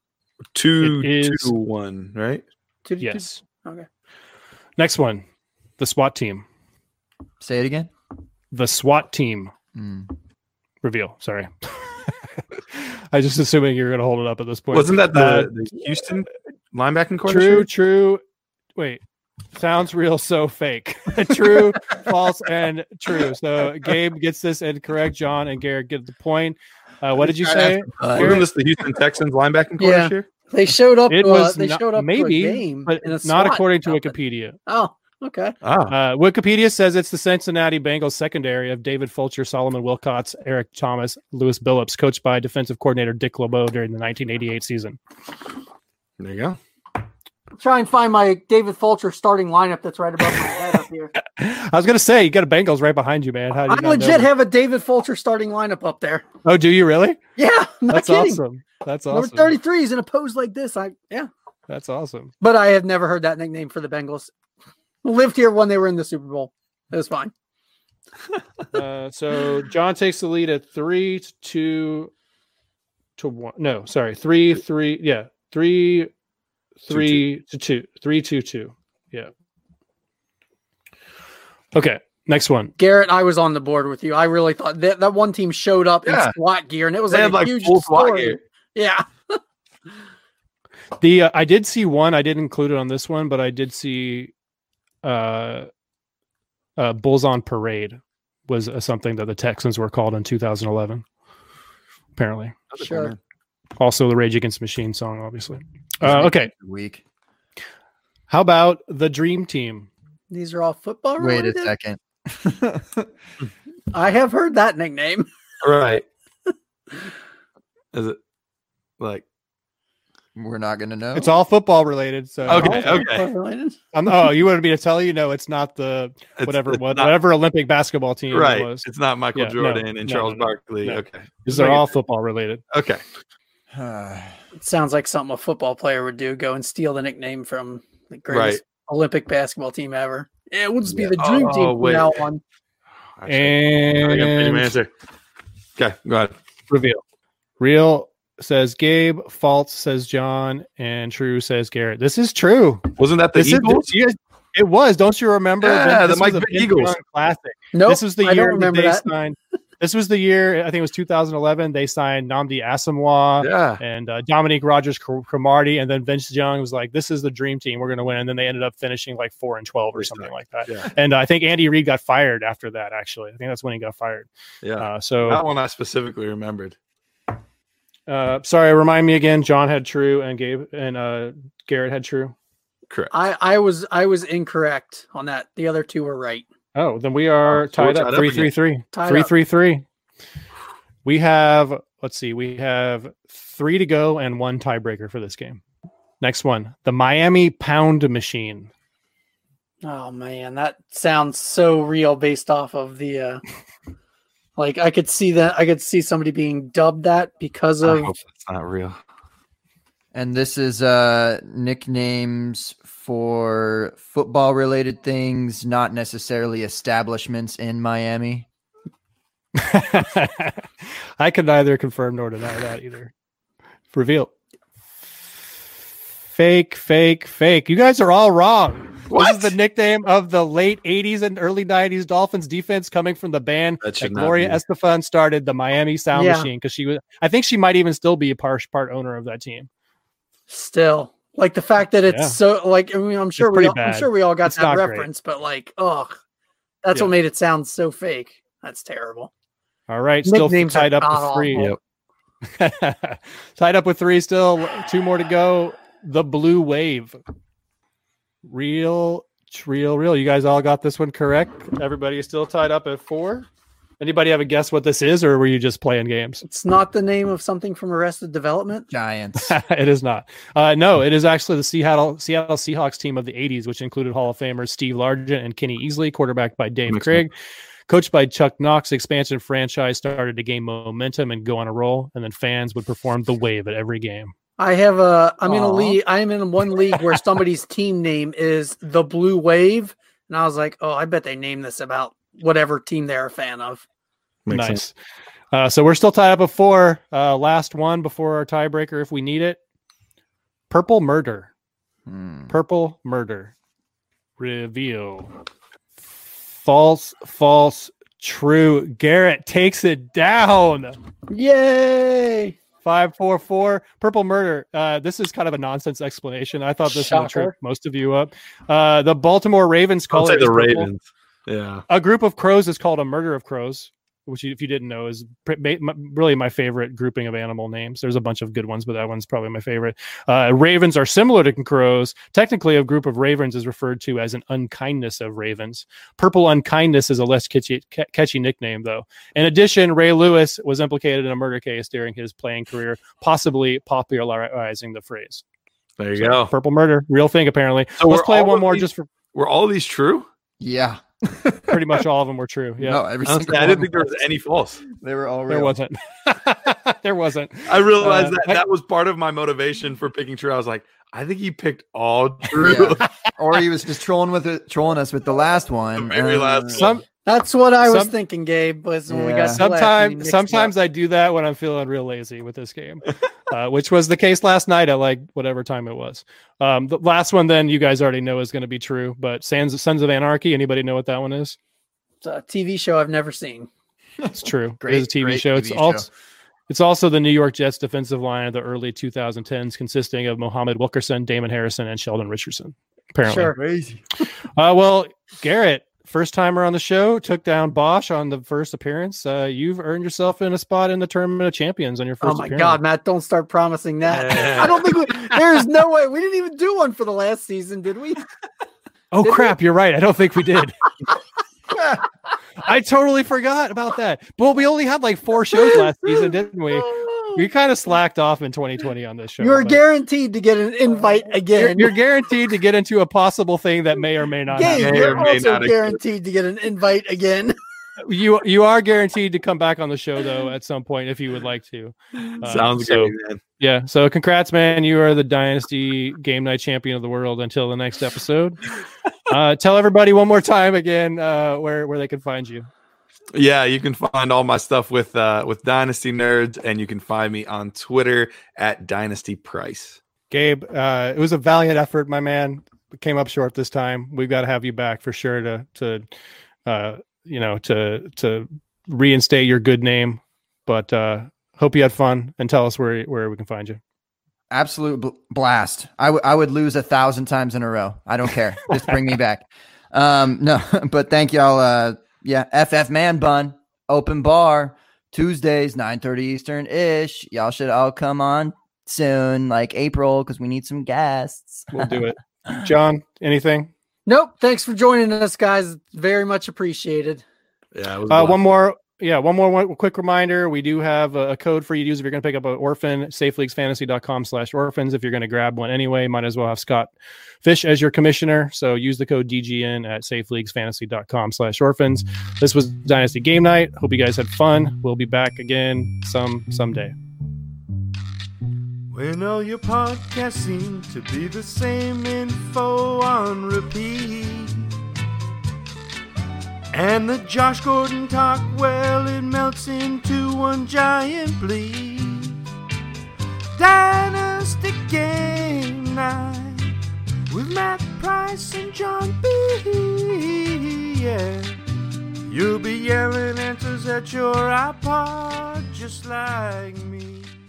2-1, right? 2-2? Yes. Okay. Next one, the SWAT team. Say it again. The SWAT team. Reveal. Sorry. I was just assuming you're going to hold it up at this point. Wasn't that the Houston linebacking corner? True. Wait. Sounds real, so fake. True, false, and true. So Gabe gets this incorrect. John and Garrett get the point. What did you say? Wasn't this the Houston Texans linebacking corner Yeah. here? They showed up. It was they showed up maybe, to a game, but in a not SWAT according to outfit. Wikipedia. Oh, okay. Wikipedia says it's the Cincinnati Bengals secondary of David Fulcher, Solomon Wilcots, Eric Thomas, Louis Billups, coached by defensive coordinator Dick LeBeau during the 1988 season. There you go. Try and find my David Fulcher starting lineup that's right above my head up here. I was going to say, you got a Bengals right behind you, man. How do I you not legit know? have a David Fulcher starting lineup up there. Oh, do you really? Yeah, I'm not That's kidding. awesome. That's Number awesome. 33 is in a pose like this. That's awesome. But I have never heard that nickname for the Bengals. Lived here when they were in the Super Bowl. It was fine. So John takes the lead at 3-2-1. No, sorry, 3-3. Yeah, 3-2. 3-2-2. Yeah. Okay, next one. Garrett, I was on the board with you. I really thought that one team showed up in Yeah. SWAT gear, and it was They like had, a like, huge full SWAT story. gear. Yeah. I did see one. I didn't include it on this one, but I did see Bulls on Parade was something that the Texans were called in 2011. Apparently. Sure. Also the Rage Against the Machine song, obviously. Okay. Week. How about the Dream Team? These are all football Wait related? a second. I have heard that nickname. Right. Is it like We're not gonna know. It's all football related. So Okay. Football related? Oh, you wanted me to tell you? No, it's not the whatever it's not- whatever Olympic basketball team right? it was. It's not Michael Yeah, no, Jordan and no, Charles no, Barkley. no. Okay. These are all football related. Okay. It sounds like something a football player would do. Go and steal the nickname from the greatest Olympic basketball team ever. Yeah, it would just be the dream team from wait. now on. And answer. Okay, go ahead. reveal. Real says Gabe, false says John, and true says Garrett. This is true. Wasn't that the This Eagles? it was. Don't you remember? Yeah, This the was Mike a Vick Eagles. Young classic. Nope, This was the I don't year that remember they that. signed. This was the year, I think it was 2011. They signed Nnamdi Asamoah Yeah. and Dominique Rodgers-Cromartie, and then Vince Young was like, "This is the dream team. We're going to win." And then they ended up finishing like 4-12 or something like that. Yeah. And I think Andy Reid got fired after that. Actually, I think that's when he got fired. Yeah. So That one I specifically remembered. sorry, remind me again. John had true, and Gabe and Garrett had true. Correct. I was incorrect on that. The other two were right. Oh, then we are so we're tied up tied up 3-3-3. Tied up. 3-3-3. We have, let's see, we have 3 to go and 1 tiebreaker for this game. Next one, the Miami Pound Machine. Oh man, that sounds so real based off of the like I could see that I could see somebody being dubbed that because I of hope that's not real. And this is nicknames for football related things, not necessarily establishments in Miami. I can neither confirm nor deny that either. Reveal. Fake. You guys are all wrong. What? This is the nickname of the late 80s and early 90s Dolphins defense, coming from the band that Gloria Estefan started, the Miami Sound Machine, because I think she might even still be a part owner of that team. Still, like the fact that it's so like, I mean, I'm sure we all got that reference, but like, that's what made it sound so fake. That's terrible. All right, still tied up with 3. Yep. Tied up with 3 still. 2 more to go. The Blue Wave. Real. You guys all got this one correct. Everybody is still tied up at 4. Anybody have a guess what this is, or were you just playing games? It's not the name of something from Arrested Development. Giants. It is not. No, it is actually the Seattle Seahawks team of the 80s, which included Hall of Famers Steve Largent and Kenny Easley, quarterbacked by Dave Craig. Coached by Chuck Knox, the expansion franchise started to gain momentum and go on a roll, and then fans would perform the wave at every game. I'm in a league. I'm in one league where somebody's team name is the Blue Wave, and I was like, "Oh, I bet they named this about whatever team they're a fan of." Nice. So we're still tied up at 4. Last one before our tiebreaker, if we need it. Purple Murder. Purple Murder. Reveal. False, true. Garrett takes it down. Yay! 5-4-4. Purple Murder. This is kind of a nonsense explanation. I thought this would trip most of you up. The Baltimore Ravens color. I'll say the Ravens. Yeah. A group of crows is called a murder of crows, which, if you didn't know, is really my favorite grouping of animal names. There's a bunch of good ones, but that one's probably my favorite. Ravens are similar to crows. Technically, a group of ravens is referred to as an unkindness of ravens. Purple unkindness is a less catchy nickname, though. In addition, Ray Lewis was implicated in a murder case during his playing career, possibly popularizing the phrase. There you go. Purple Murder, real thing, apparently. So let's play one more just for... Were all of these true? Yeah. Pretty much all of them were true. Yeah. No, I didn't think there was any false. They were all real. There wasn't. There wasn't. I realized that was part of my motivation for picking true. I was like, I think he picked all true. Yeah. Or he was just trolling us with the last one. That's what I was thinking, Gabe, was when we got sometimes I do that when I'm feeling real lazy with this game, which was the case last night at like whatever time it was. The last one, then, you guys already know is going to be true, but Sons of Anarchy, anybody know what that one is? It's a TV show I've never seen. It's true. It is a TV show. It's also the New York Jets defensive line of the early 2010s, consisting of Mohammed Wilkerson, Damon Harrison, and Sheldon Richardson. Apparently. Sure. Crazy. Well, Garrett, first timer on the show, took down Bosch on the first appearance. You've earned yourself in a spot in the Tournament of Champions on your first appearance. God, Matt, don't start promising that. I don't think there's no way. We didn't even do one for the last season, did we? Oh, crap. You're right. I don't think we did. I totally forgot about that. Well, we only had like 4 shows last season, didn't we? We kind of slacked off in 2020 on this show. You're guaranteed to get an invite again. You're guaranteed to get into a possible thing that may or may not happen. You're also guaranteed to get an invite again. You are guaranteed to come back on the show, though, at some point if you would like to. Sounds good, man. Yeah. So congrats, man. You are the Dynasty Game Night Champion of the world until the next episode. Tell everybody one more time again where they can find you. Yeah, you can find all my stuff with Dynasty Nerds, and you can find me on Twitter at Dynasty Price. Gabe, it was a valiant effort, my man. We came up short this time. We've got to have you back for sure to reinstate your good name. But hope you had fun, and tell us where we can find you. Absolute blast. I would lose 1,000 times in a row. I don't care. Just bring me back. No, but thank y'all. FF Man Bun, open bar, Tuesdays, 9:30 Eastern ish. Y'all should all come on soon, like April, because we need some guests. We'll do it. John, anything? Nope. Thanks for joining us, guys. Very much appreciated. Yeah. It was one more quick reminder. We do have a code for you to use if you're going to pick up an orphan, safeleaguesfantasy.com/orphans. If you're going to grab one anyway, might as well have Scott Fish as your commissioner. So use the code DGN at safeleaguesfantasy.com/orphans. This was Dynasty Game Night. Hope you guys had fun. We'll be back again someday. When all your podcasts seem to be the same info on repeat, and the Josh Gordon talk, well, it melts into one giant bleed. Dynasty Game Night. Price and John B. Yeah. You'll be yelling answers at your iPod just like me.